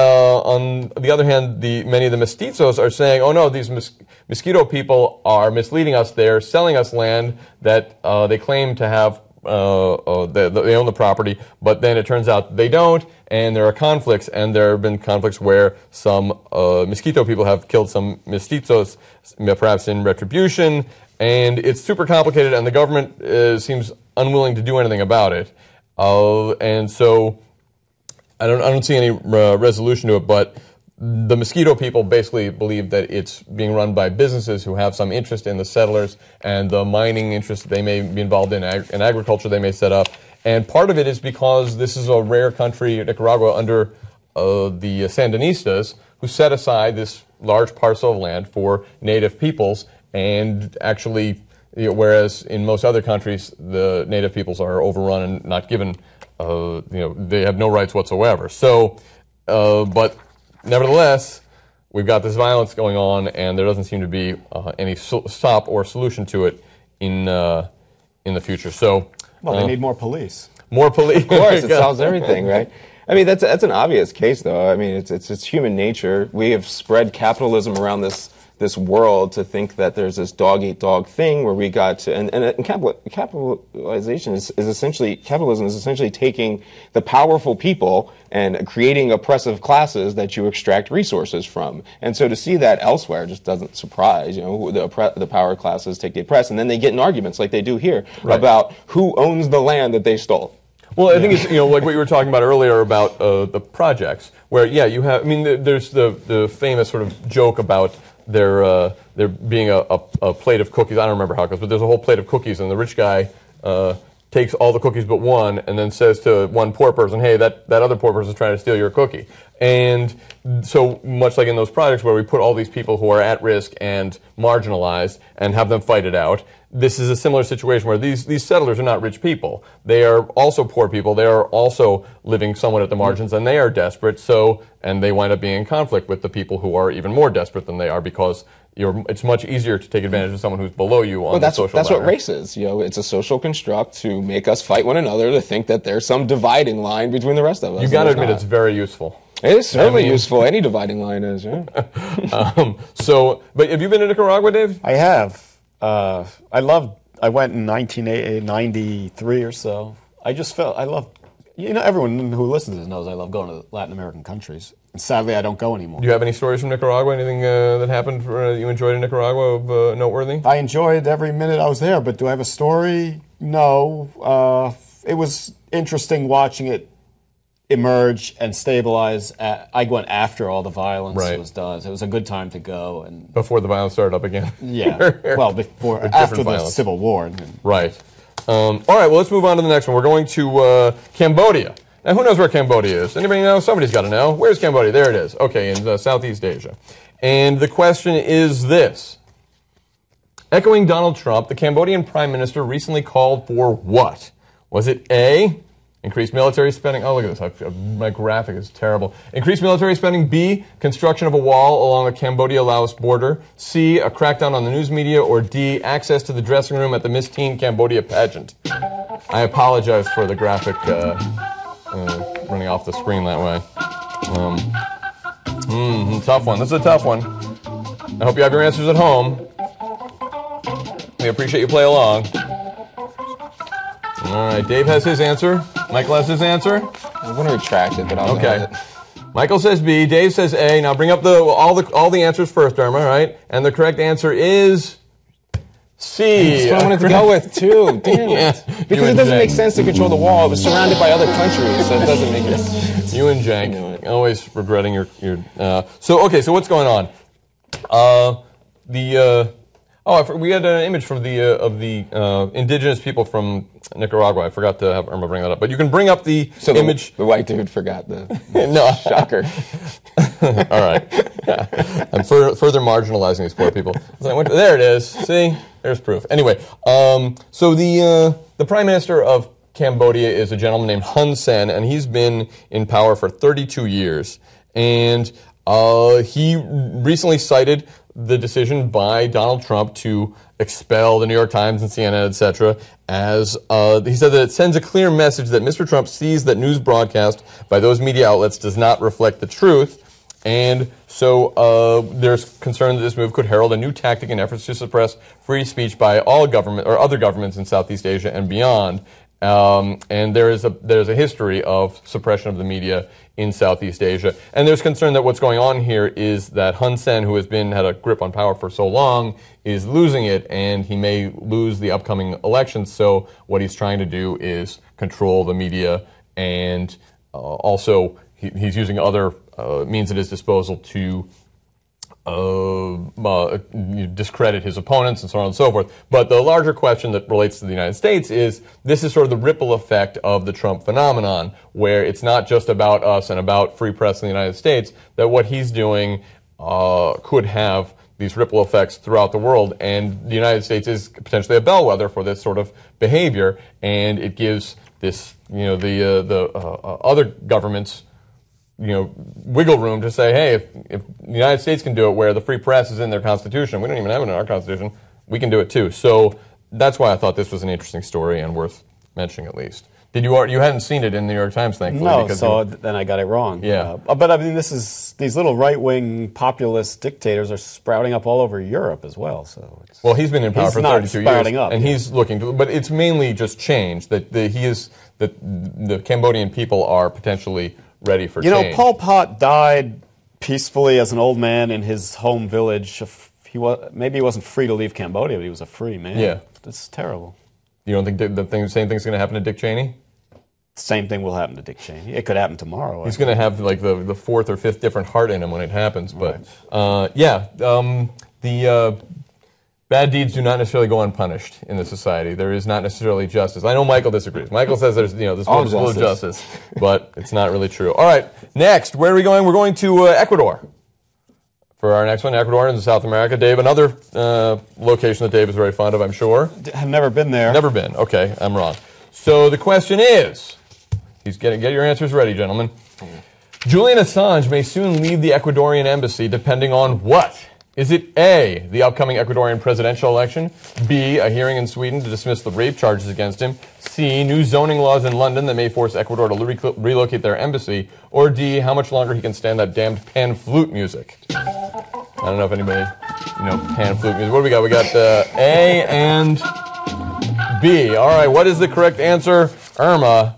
on the other hand, many of the mestizos are saying, oh no, these Mosquito people are misleading us. They're selling us land that they claim to have, they own the property, but then it turns out they don't, and there are conflicts, and there have been conflicts where some Mosquito people have killed some mestizos, perhaps in retribution, and it's super complicated, and the government seems unwilling to do anything about it. And so I don't see any resolution to it, but the Mosquito people basically believe that it's being run by businesses who have some interest in the settlers and the mining interests they may be involved in, and agriculture they may set up. And part of it is because this is a rare country, Nicaragua, under the Sandinistas, who set aside this large parcel of land for native peoples, and actually, whereas in most other countries, the native peoples are overrun and not given, they have no rights whatsoever. So, but nevertheless, we've got this violence going on, and there doesn't seem to be any stop or solution to it in the future. So, well, they need more police. More police. Of course, it solves everything, right? I mean, that's an obvious case, though. I mean, it's human nature. We have spread capitalism around this world to think that there's this dog-eat-dog thing where we got to, and capitalization is essentially, capitalism is essentially taking the powerful people and creating oppressive classes that you extract resources from. And so to see that elsewhere just doesn't surprise. The power classes take the oppressed, and then they get in arguments like they do here about who owns the land that they stole. Well, I think it's, like what you were talking about earlier about the projects, where, you have, there's the famous sort of joke about there being a plate of cookies. I don't remember how it goes, but there's a whole plate of cookies, and the rich guy takes all the cookies but one, and then says to one poor person, hey, that other poor person is trying to steal your cookie. And so much like in those projects where we put all these people who are at risk and marginalized and have them fight it out, this is a similar situation where these settlers are not rich people. They are also poor people. They are also living somewhat at the margins, and they are desperate. And they wind up being in conflict with the people who are even more desperate than they are, because it's much easier to take advantage of someone who's below you on the social ladder. That's what race is. It's a social construct to make us fight one another, to think that there's some dividing line between the rest of us. You got to admit, it's very useful. It is certainly useful. Any dividing line is. Yeah. But have you been to Nicaragua, Dave? I have. I went in 1993 or so. I just felt, I love, everyone who listens to this knows I love going to Latin American countries. And sadly, I don't go anymore. Do you have any stories from Nicaragua? Anything that happened that you enjoyed in Nicaragua of noteworthy? I enjoyed every minute I was there, but do I have a story? No. It was interesting watching it emerge and stabilize. I went after all the violence was done. So it was a good time to go. And before the violence started up again. Yeah. Well, after the Civil War. Right. All right, well, let's move on to the next one. We're going to Cambodia. Now, who knows where Cambodia is? Anybody know? Somebody's got to know. Where's Cambodia? There it is. Okay, in Southeast Asia. And the question is this. Echoing Donald Trump, the Cambodian Prime Minister recently called for what? Was it A, increased military spending? Oh, look at this. My graphic is terrible. Increased military spending. B, construction of a wall along the Cambodia-Laos border. C, a crackdown on the news media. Or D, access to the dressing room at the Miss Teen Cambodia pageant. I apologize for the graphic running off the screen that way. Tough one. This is a tough one. I hope you have your answers at home. We appreciate you play along. All right, Dave has his answer. Michael has his answer. I'm going to retract it, but I'll okay. Michael says B. Dave says A. Now bring up all the answers first, Irma, right? And the correct answer is C. That's what I wanted to go with, too. Damn it. Because it doesn't make sense to control the wall. It was surrounded by other countries, so it doesn't make sense. You and Jank, always regretting your so what's going on? We had an image from of the indigenous people from Nicaragua. I forgot to have Irma bring that up. But you can bring up the image. The white dude forgot the no. Shocker. All right. I'm further marginalizing these poor people. There it is. See? There's proof. Anyway, so the Prime Minister of Cambodia is a gentleman named Hun Sen, and he's been in power for 32 years. And he recently cited the decision by Donald Trump to expel the New York Times and CNN, etc., as he said that it sends a clear message that Mr. Trump sees that news broadcast by those media outlets does not reflect the truth. And so there's concern that this move could herald a new tactic in efforts to suppress free speech by all government or other governments in Southeast Asia and beyond. And there's a history of suppression of the media in Southeast Asia. And there's concern that what's going on here is that Hun Sen, who had a grip on power for so long, is losing it, and he may lose the upcoming elections. So what he's trying to do is control the media, and also he's using other means at his disposal to discredit his opponents and so on and so forth. But the larger question that relates to the United States is this is sort of the ripple effect of the Trump phenomenon, where it's not just about us and about free press in the United States, that what he's doing could have these ripple effects throughout the world. And the United States is potentially a bellwether for this sort of behavior, and it gives this, the other governments wiggle room to say, hey, if the United States can do it where the free press is in their Constitution, we don't even have it in our Constitution, we can do it too. So that's why I thought this was an interesting story and worth mentioning at least. You hadn't seen it in the New York Times, thankfully. No, so then I got it wrong. Yeah. But I mean, these little right-wing populist dictators are sprouting up all over Europe as well. So well, he's been in power for 32 years, up, and he's looking to, but it's mainly just change, that the Cambodian people are potentially ready for change. Pol Pot died peacefully as an old man in his home village. Maybe he wasn't free to leave Cambodia, but he was a free man. Yeah. That's terrible. You don't think the same thing's going to happen to Dick Cheney? Same thing will happen to Dick Cheney. It could happen tomorrow. He's going to have like the fourth or fifth different heart in him when it happens. But the bad deeds do not necessarily go unpunished in the society. There is not necessarily justice. I know Michael disagrees. Michael says there's this world is full of justice, but it's not really true. All right, next, where are we going? We're going to Ecuador for our next one. Ecuador in South America. Dave, another location that Dave is very fond of, I'm sure. I've never been there. Never been. Okay, I'm wrong. So the question is, get your answers ready, gentlemen. Julian Assange may soon leave the Ecuadorian embassy depending on what? Is it A, the upcoming Ecuadorian presidential election, B, a hearing in Sweden to dismiss the rape charges against him, C, new zoning laws in London that may force Ecuador to relocate their embassy, or D, how much longer he can stand that damned pan flute music? I don't know if anybody, pan flute music. What do we got? We got A and B. All right, what is the correct answer, Irma?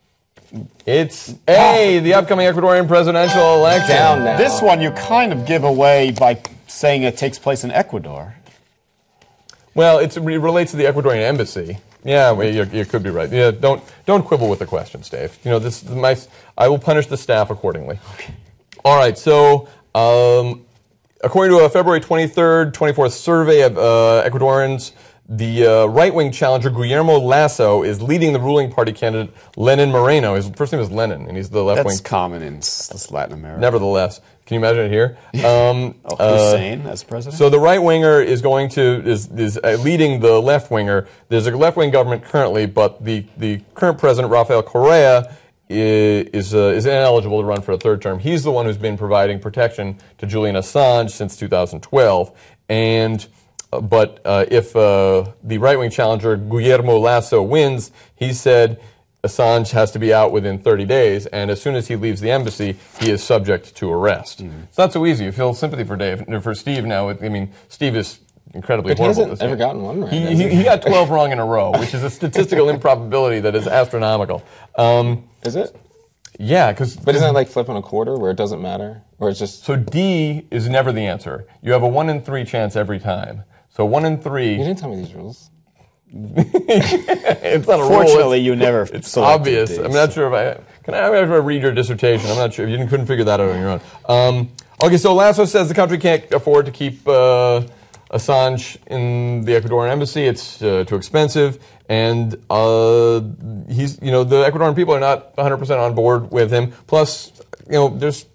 It's A, the upcoming Ecuadorian presidential election. Down now. This one you kind of give away by saying it takes place in Ecuador. Well, it relates to the Ecuadorian embassy. Yeah, well, you could be right. Yeah, don't quibble with the questions, Dave. I will punish the staff accordingly. Okay. All right. So, according to a February 23rd, 24th survey of Ecuadorians, the right-wing challenger Guillermo Lasso is leading the ruling party candidate Lenin Moreno. His first name is Lenin, and he's the left-wing. That's common in Latin America. Nevertheless, can you imagine it here? Hussein as president. So the right-winger is leading the left-winger. There's a left-wing government currently, but the current president Rafael Correa is ineligible to run for a third term. He's the one who's been providing protection to Julian Assange since 2012, and. But if the right-wing challenger Guillermo Lasso wins, he said Assange has to be out within 30 days, and as soon as he leaves the embassy, he is subject to arrest. Mm-hmm. It's not so easy. You feel sympathy for Steve now. Steve is incredibly horrible. He hasn't ever gotten one right. He got 12 wrong in a row, which is a statistical improbability that is astronomical. Is it? Yeah, because But isn't it like flipping a quarter where it doesn't matter? Or it's just... so D is never the answer. You have a 1 in 3 chance every time. So 1 in 3. You didn't tell me these rules. It's not a rule. Fortunately, you never. It's selected obvious. these. I'm not sure if I can. I read your dissertation. I'm not sure if you couldn't figure that out on your own. Okay, so Lasso says the country can't afford to keep Assange in the Ecuadorian embassy. It's too expensive, and he's the Ecuadorian people are not 100% on board with him. Plus, there's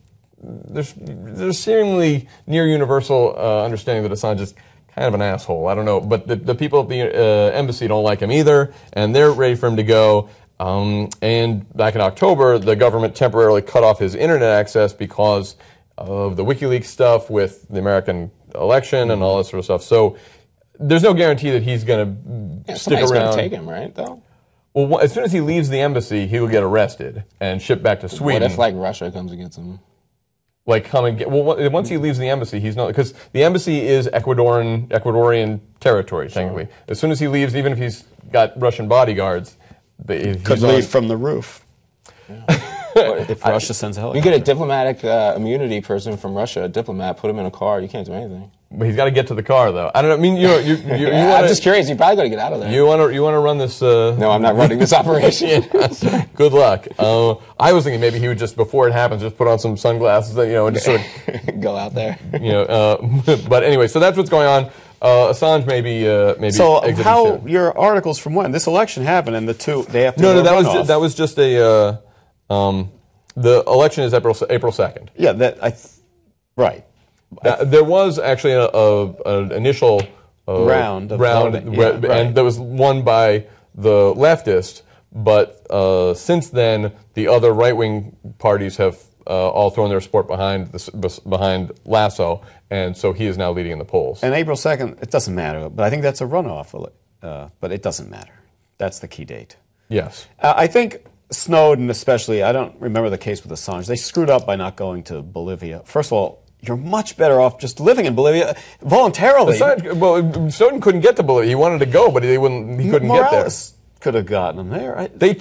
seemingly near universal understanding that Assange is kind of an asshole. I don't know, but the people at the embassy don't like him either, and they're ready for him to go. And back in October, the government temporarily cut off his internet access because of the WikiLeaks stuff with the American election and all that sort of stuff. So there's no guarantee that he's going to stick Somebody's around. going to take him, right, though? Well, as soon as he leaves the embassy, he will get arrested and shipped back to Sweden. What if, like, Russia comes and gets him? Like come and get once he leaves the embassy, he's not because the embassy is Ecuadorian territory technically. As soon as he leaves, even if he's got Russian bodyguards, Could leave from the roof. If Russia sends a You helicopter. get a diplomatic immunity person from Russia, a diplomat, put him in a car, you can't do anything. But he's got to get to the car though. I don't know. I mean, you I'm just curious. You probably got to get out of there. You want to run this? No, I'm not running this operation. Good luck. I was thinking maybe he would just before it happens just put on some sunglasses, and just sort of Go out there. But anyway, so that's what's going on. Assange maybe So exiting how soon. your articles from when this election happened and the two they have to No, do a that runoff. was just a. The election is April 2nd. Yeah, right. There was actually an initial Round of voting. Yeah, right. and that was won by the leftist. But since then, the other right-wing parties have all thrown their support behind Lasso, and so he is now leading in the polls. And April 2nd, it doesn't matter, but I think that's a runoff. But it doesn't matter. That's the key date. Yes. I think Snowden, especially, I don't remember the case with Assange. They screwed up by not going to Bolivia. First of all, you're much better off just living in Bolivia voluntarily. Assange, Snowden couldn't get to Bolivia. He wanted to go, but he couldn't Morales could have gotten him there. They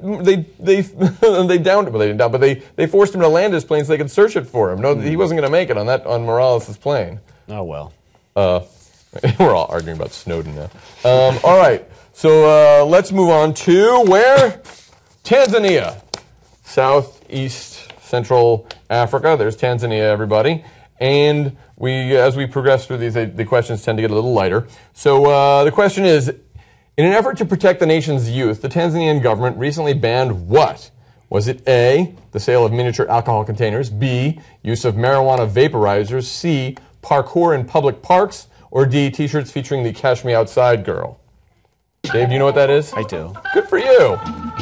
downed him, but they didn't down. But they forced him to land his plane so they could search it for him. No, he wasn't going to make it on Morales' plane. Oh well. We're all arguing about Snowden now. All right, so let's move on to where? Tanzania, Southeast Central Africa. There's Tanzania, everybody. And as we progress through these, the questions tend to get a little lighter. So the question is, in an effort to protect the nation's youth, the Tanzanian government recently banned what? Was it A, the sale of miniature alcohol containers, B, use of marijuana vaporizers, C, parkour in public parks, or D, t-shirts featuring the Cash Me Outside girl? Dave, do you know what that is? I do. Good for you.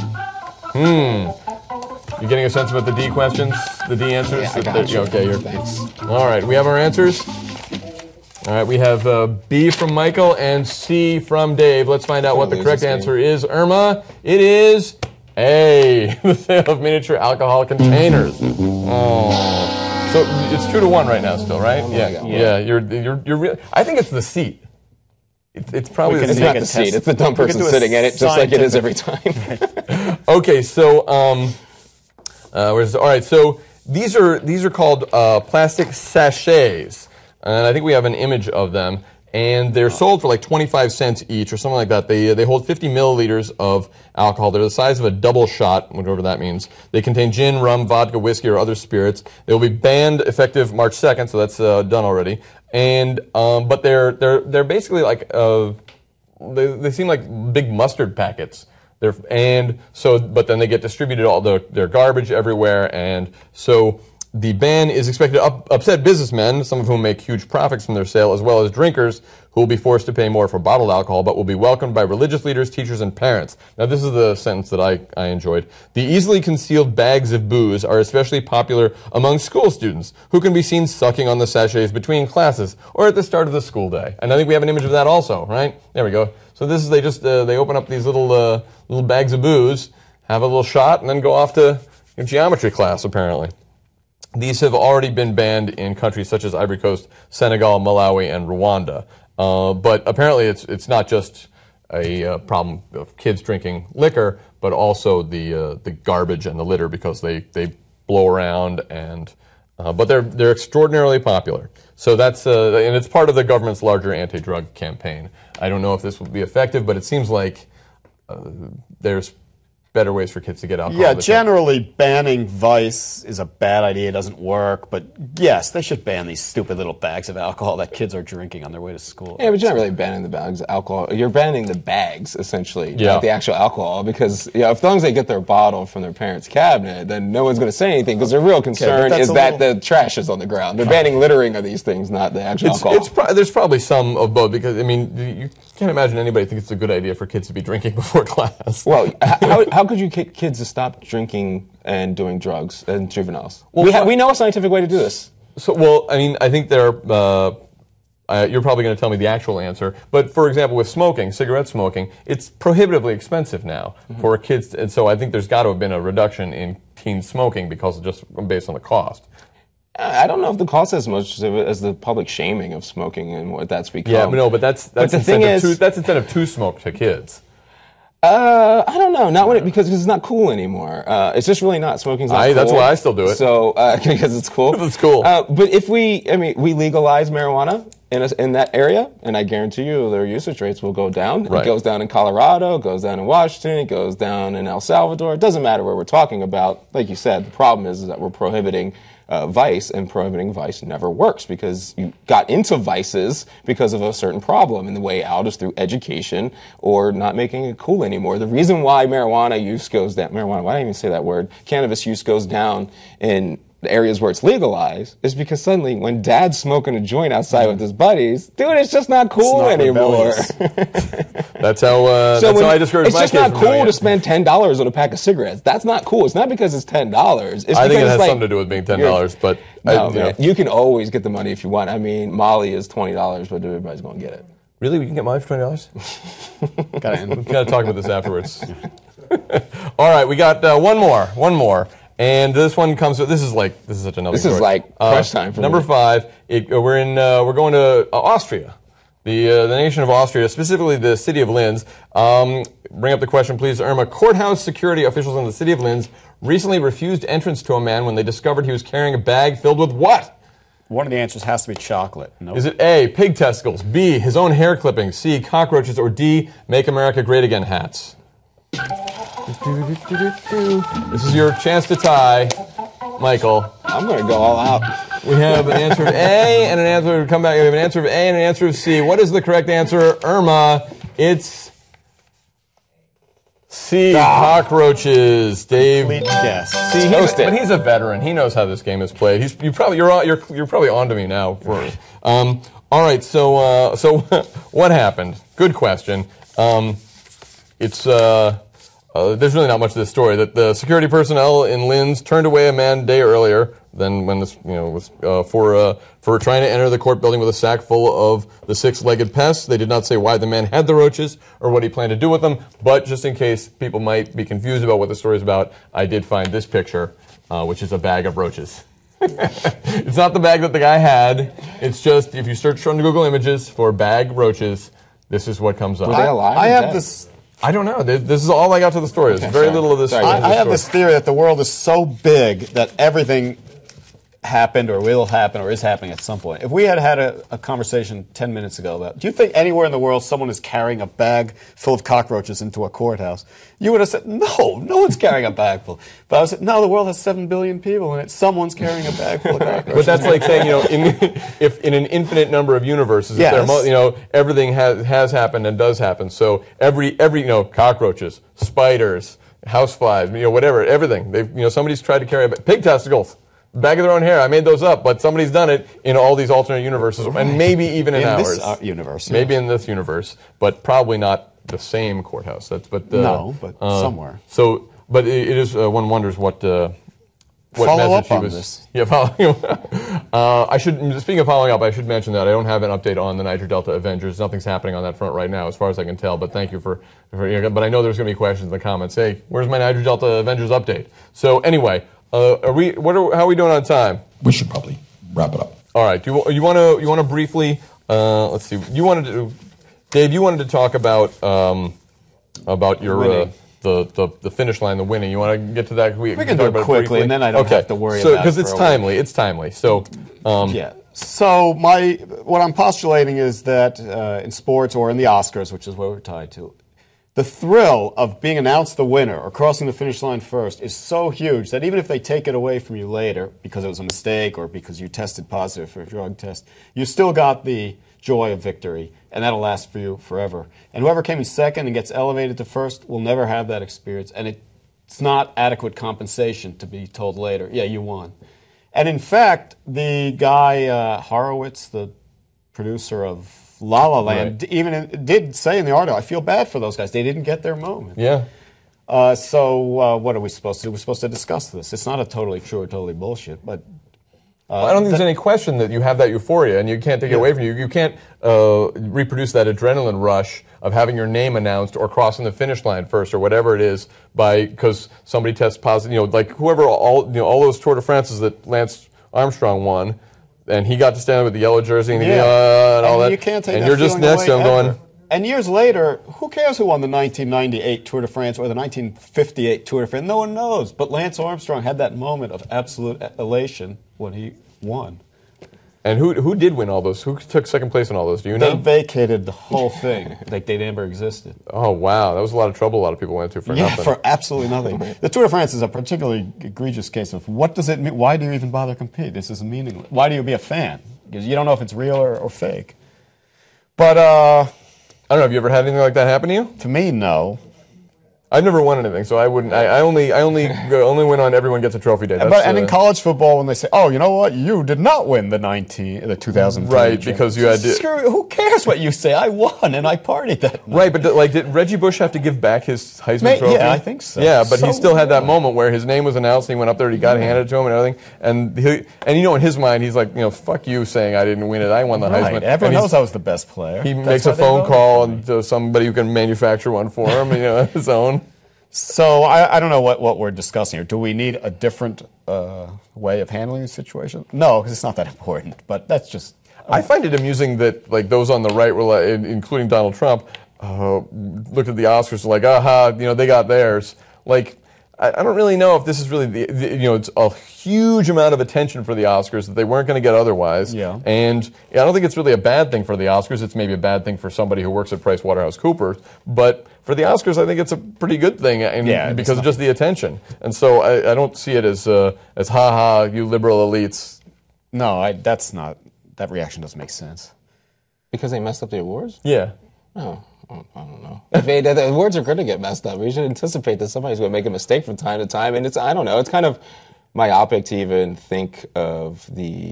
You getting a sense about the D questions? The D answers? Yeah, I got you. Okay, Thanks. all right, we have our answers. All right, we have B from Michael and C from Dave. Let's find out what the correct answer is. Irma, it is A, the sale of miniature alcohol containers. Oh. So it's 2-1 right now still, right? Yeah. You're I think it's the seat. It's probably the It's seat. not the seat. It's the dumb person sitting in it, just like it is every time. Okay, so all right. So these are called plastic sachets, and I think we have an image of them. And they're sold for like 25 cents each or something like that. They hold 50 milliliters of alcohol. They're the size of a double shot, whatever that means. They contain gin, rum, vodka, whiskey, or other spirits. They will be banned effective March 2nd, so that's done already. And but they're basically like they seem like big mustard packets. But then they get distributed all their garbage everywhere, and so. The ban is expected to upset businessmen, some of whom make huge profits from their sale, as well as drinkers who will be forced to pay more for bottled alcohol, but will be welcomed by religious leaders, teachers, and parents. Now, this is the sentence that I enjoyed. The easily concealed bags of booze are especially popular among school students, who can be seen sucking on the sachets between classes or at the start of the school day. And I think we have an image of that also, right? There we go. So this is they open up these little bags of booze, have a little shot, and then go off to geometry class, apparently. These have already been banned in countries such as Ivory Coast, Senegal, Malawi, and Rwanda. But apparently it's not just a problem of kids drinking liquor, but also the garbage and the litter because they blow around but they're extraordinarily popular. So that's and it's part of the government's larger anti-drug campaign. I don't know if this will be effective, but it seems like there's better ways for kids to get alcohol. Yeah, generally banning vice is a bad idea. It doesn't work. But yes, they should ban these stupid little bags of alcohol that kids are drinking on their way to school. Yeah, but you're not really banning the bags of alcohol. You're banning the bags, essentially, not the actual alcohol. Because as long as they get their bottle from their parents' cabinet, then no one's going to say anything. Because their real concern is that the trash is on the ground. They're banning littering of these things, not the actual alcohol. There's probably some of both. Because, I mean, you can't imagine anybody thinks it's a good idea for kids to be drinking before class. Well, how could you get kids to stop drinking and doing drugs and juveniles? Well, we know a scientific way to do this. So, I mean, I think you're probably going to tell me the actual answer. But, for example, with smoking, cigarette smoking, it's prohibitively expensive now for kids. And so I think there's got to have been a reduction in teen smoking because just based on the cost. I don't know if the cost as much as the public shaming of smoking and what that's become. Yeah, but no, but that's the thing is, that's incentive to smoke to kids. I don't know. Not when because it's not cool anymore. It's just really not. Smoking's not cool. That's why I still do it. So because it's cool. It's cool. But if we legalize marijuana in that area, and I guarantee you their usage rates will go down. Right. It goes down in Colorado, it goes down in Washington, it goes down in El Salvador. It doesn't matter where we're talking about. Like you said, the problem is that we're prohibiting vice, and prohibiting vice never works because you got into vices because of a certain problem, and the way out is through education or not making it cool anymore. The reason why marijuana use goes down, why did I even say that word? Cannabis use goes down in the areas where it's legalized is because suddenly when dad's smoking a joint outside with his buddies, dude, it's just not cool anymore. That's how I discouraged my kids. It's just not cool to spend $10 on a pack of cigarettes. That's not cool. It's not because it's $10. I think it has something to do with being $10, but you can always get the money if you want. I mean, Molly is $20, but everybody's going to get it. Really? We can get Molly for $20? Got to talk about this afterwards. All right, we got one more. And this one comes. This is such another. This is like crush time for number me. 5. We're going to Austria, the nation of Austria, specifically the city of Linz. Bring up the question, please, Irma. Courthouse security officials in the city of Linz recently refused entrance to a man when they discovered he was carrying a bag filled with what? One of the answers has to be chocolate. Nope. Is it A, pig testicles, B, his own hair clippings, C, cockroaches, or D, Make America Great Again hats? This is your chance to tie, Michael. I'm going to go all out. We have an answer of A and an answer to come back. We have an answer of A and an answer of C. What is the correct answer, Irma? It's C, cockroaches. Dave, guess. See, but he's a veteran. He knows how this game is played. You're probably on to me now. All right. So what happened? Good question. There's really not much to this story. That the security personnel in Linz turned away a man a day earlier than when this, was for trying to enter the court building with a sack full of the six-legged pests. They did not say why the man had the roaches or what he planned to do with them. But just in case people might be confused about what the story is about, I did find this picture, which is a bag of roaches. It's not the bag that the guy had. It's just if you search on Google Images for bag roaches, this is what comes up. Were they alive? I have this. I don't know. This is all I got to the story. There's very little of this. I have this theory that the world is so big that everything happened or will happen or is happening at some point. If we had had a conversation 10 minutes ago about, do you think anywhere in the world someone is carrying a bag full of cockroaches into a courthouse? You would have said, no one's carrying a bag full. But I would say, no, the world has 7 billion people and someone's carrying a bag full of cockroaches. But that's like saying, if in an infinite number of universes, everything has happened and does happen. So every cockroaches, spiders, houseflies, whatever, everything. Somebody's tried to carry pig testicles. Bag of their own hair. I made those up, but somebody's done it in all these alternate universes, and maybe even in ours. This universe. Maybe in this universe, but probably not the same courthouse. Somewhere. So, but it is. One wonders what follow message up on was. this. Yeah, I should. Speaking of following up, I should mention that I don't have an update on the Niger Delta Avengers. Nothing's happening on that front right now, as far as I can tell. But thank you for but I know there's going to be questions in the comments. Hey, where's my Niger Delta Avengers update? So anyway. How are we doing on time? We should probably wrap it up. All right. You want to briefly? Let's see. Dave. You wanted to talk about your the finish line, the winning. You want to get to that? We can do it quickly, and then I don't have to worry about it. Because it's timely. It's timely. So, yeah. So what I'm postulating is that in sports or in the Oscars, which is what we're tied to, the thrill of being announced the winner or crossing the finish line first is so huge that even if they take it away from you later because it was a mistake or because you tested positive for a drug test, you still got the joy of victory, and that'll last for you forever. And whoever came in second and gets elevated to first will never have that experience, and it's not adequate compensation to be told later, yeah, you won. And in fact, the guy Horowitz, the producer of La La Land, even did say in the article, I feel bad for those guys. They didn't get their moment. yeah. So what are we supposed to do? We're supposed to discuss this. It's not a totally true or totally bullshit, but... I don't think there's any question that you have that euphoria, and you can't take it away from you. You can't reproduce that adrenaline rush of having your name announced or crossing the finish line first or whatever it is because somebody tests positive. You know, like whoever all those Tour de France's that Lance Armstrong won, and he got to stand with the yellow jersey and, and all that. You can't take and that you're just feeling next to him away going. ever. And years later, who cares who won the 1998 Tour de France or the 1958 Tour de France? No one knows. But Lance Armstrong had that moment of absolute elation when he won. And who did win all those? Who took second place in all those? Do you know? They vacated the whole thing like they never existed. Oh, wow. That was a lot of trouble a lot of people went through for nothing. For absolutely nothing. The Tour de France is a particularly egregious case of what does it mean? Why do you even bother compete? This is meaningless. Why do you be a fan? Because you don't know if it's real or fake. But I don't know. Have you ever had anything like that happen to you? to me, no. I've never won anything, so I wouldn't. I only win on everyone gets a trophy day. And in college football, when they say, "Oh, you know what? You did not win the 2003 right because you had to." Screw, who cares what you say? I won and I partied that night. Right, but did Reggie Bush have to give back his Heisman Trophy? Yeah, I think so. Yeah, but he still had that weird. moment where his name was announced and he went up there and he got handed to him and everything. And you know, in his mind, he's like, fuck you saying I didn't win it. I won the Heisman. Everyone knows I was the best player. He That's makes why a they phone voted call for me. to somebody who can manufacture one for him, his own. So I don't know what we're discussing here. Do we need a different way of handling the situation? No, because it's not that important. But that's just... I find it amusing that like those on the right, were including Donald Trump, looked at the Oscars like, aha, they got theirs. Like, I don't really know if this is really it's a huge amount of attention for the Oscars that they weren't going to get otherwise. Yeah. And I don't think it's really a bad thing for the Oscars. It's maybe a bad thing for somebody who works at PricewaterhouseCoopers. But for the Oscars, I think it's a pretty good thing because of just the attention. And so I don't see it as ha-ha, you liberal elites. No, that reaction doesn't make sense. Because they messed up the awards? Yeah. Oh, I don't know. The awards are going to get messed up. We should anticipate that somebody's going to make a mistake from time to time. And I don't know. It's kind of myopic to even think of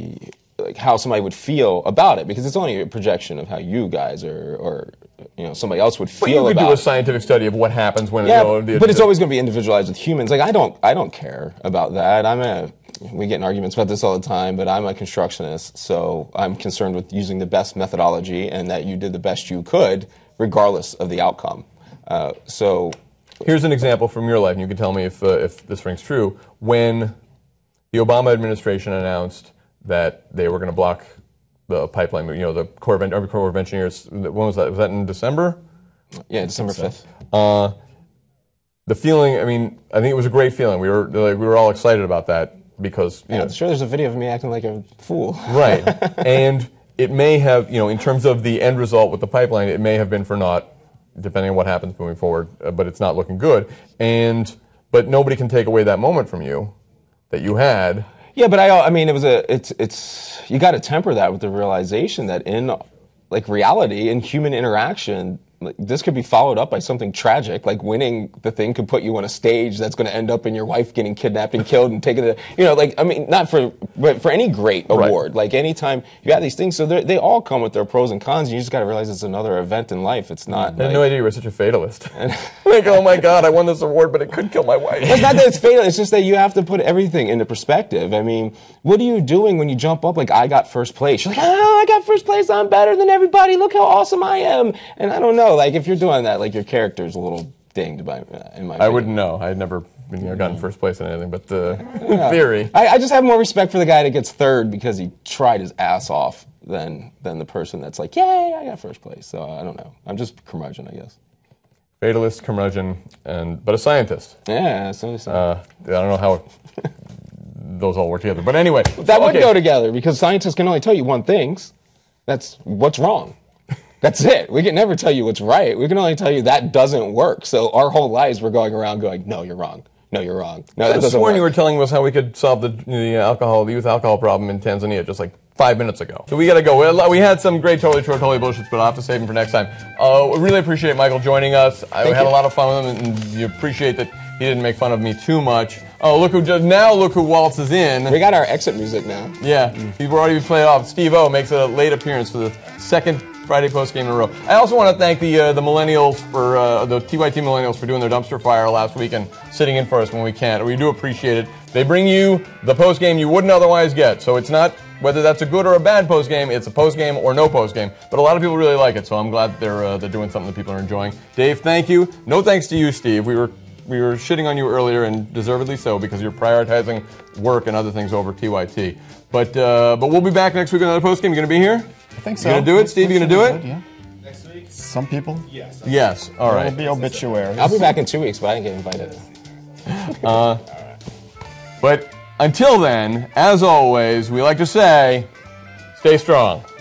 how somebody would feel about it, because it's only a projection of how you guys or somebody else would feel about it. But you could do a scientific study of what happens when but it's always going to be individualized with humans. Like I don't care about that. We get in arguments about this all the time, but I'm a constructionist, so I'm concerned with using the best methodology and that you did the best you could, regardless of the outcome. So here's an example from your life, and you can tell me if this rings true. When the Obama administration announced that they were going to block the pipeline, the Army Corps of Engineers, when was that? Was that in December? Yeah, December 5th. The feeling, I think it was a great feeling. We were all excited about that because, sure, there's a video of me acting like a fool. Right. And it may have, in terms of the end result with the pipeline, it may have been for naught, depending on what happens moving forward, but it's not looking good. But nobody can take away that moment from you that you had. Yeah, but it's you got to temper that with the realization that in reality, in human interaction, this could be followed up by something tragic, like winning the thing could put you on a stage that's going to end up in your wife getting kidnapped and killed and taken not for any great award. Right. Like anytime you have these things, so they all come with their pros and cons, and you just got to realize it's another event in life. It's not. I had no idea you were such a fatalist. Like, oh my God, I won this award, but it could kill my wife. It's not that it's fatal. It's just that you have to put everything into perspective. What are you doing when you jump up like I got first place? You're like, I got first place. I'm better than everybody. Look how awesome I am. And I don't know. Like if you're doing that, like your character's a little dinged in my opinion. I wouldn't know. I had never gotten first place in anything, but in theory. I just have more respect for the guy that gets third because he tried his ass off than the person that's like, yay, I got first place. So I don't know. I'm just curmudgeon, I guess. fatalist, curmudgeon, but a scientist. Yeah, so I don't know how those all work together. But anyway. that would go together because scientists can only tell you one thing. That's what's wrong. That's it. We can never tell you what's right. We can only tell you that doesn't work. So our whole lives we're going around going, no, you're wrong. No, you're wrong. No, that I doesn't sworn work. you were telling us how we could solve the youth alcohol problem in Tanzania just like 5 minutes ago. So we got to go. We had some great totally true, totally bullshits, but I'll have to save them for next time. We really appreciate Michael joining us. I had a lot of fun with him, and you appreciate that he didn't make fun of me too much. Oh, look who waltzes in. We got our exit music now. Yeah, we've already played off. Steve O makes a late appearance for the second Friday post game in a row. I also want to thank the millennials for the TYT millennials for doing their dumpster fire last week and sitting in for us when we can't. We do appreciate it. They bring you the post game you wouldn't otherwise get. So it's not whether that's a good or a bad post game. It's a post game or no post game. But a lot of people really like it. So I'm glad they're doing something that people are enjoying. Dave, thank you. No thanks to you, Steve. We were shitting on you earlier, and deservedly so, because you're prioritizing work and other things over TYT. But we'll be back next week with another post game. You going to be here? I think so. You going to do it, Steve? You going to do it? Yeah. Next week? Some people? Yes. Yes. All right. It'll be obituaries. I'll be back in 2 weeks, but I didn't get invited. But until then, as always, we like to say, stay strong.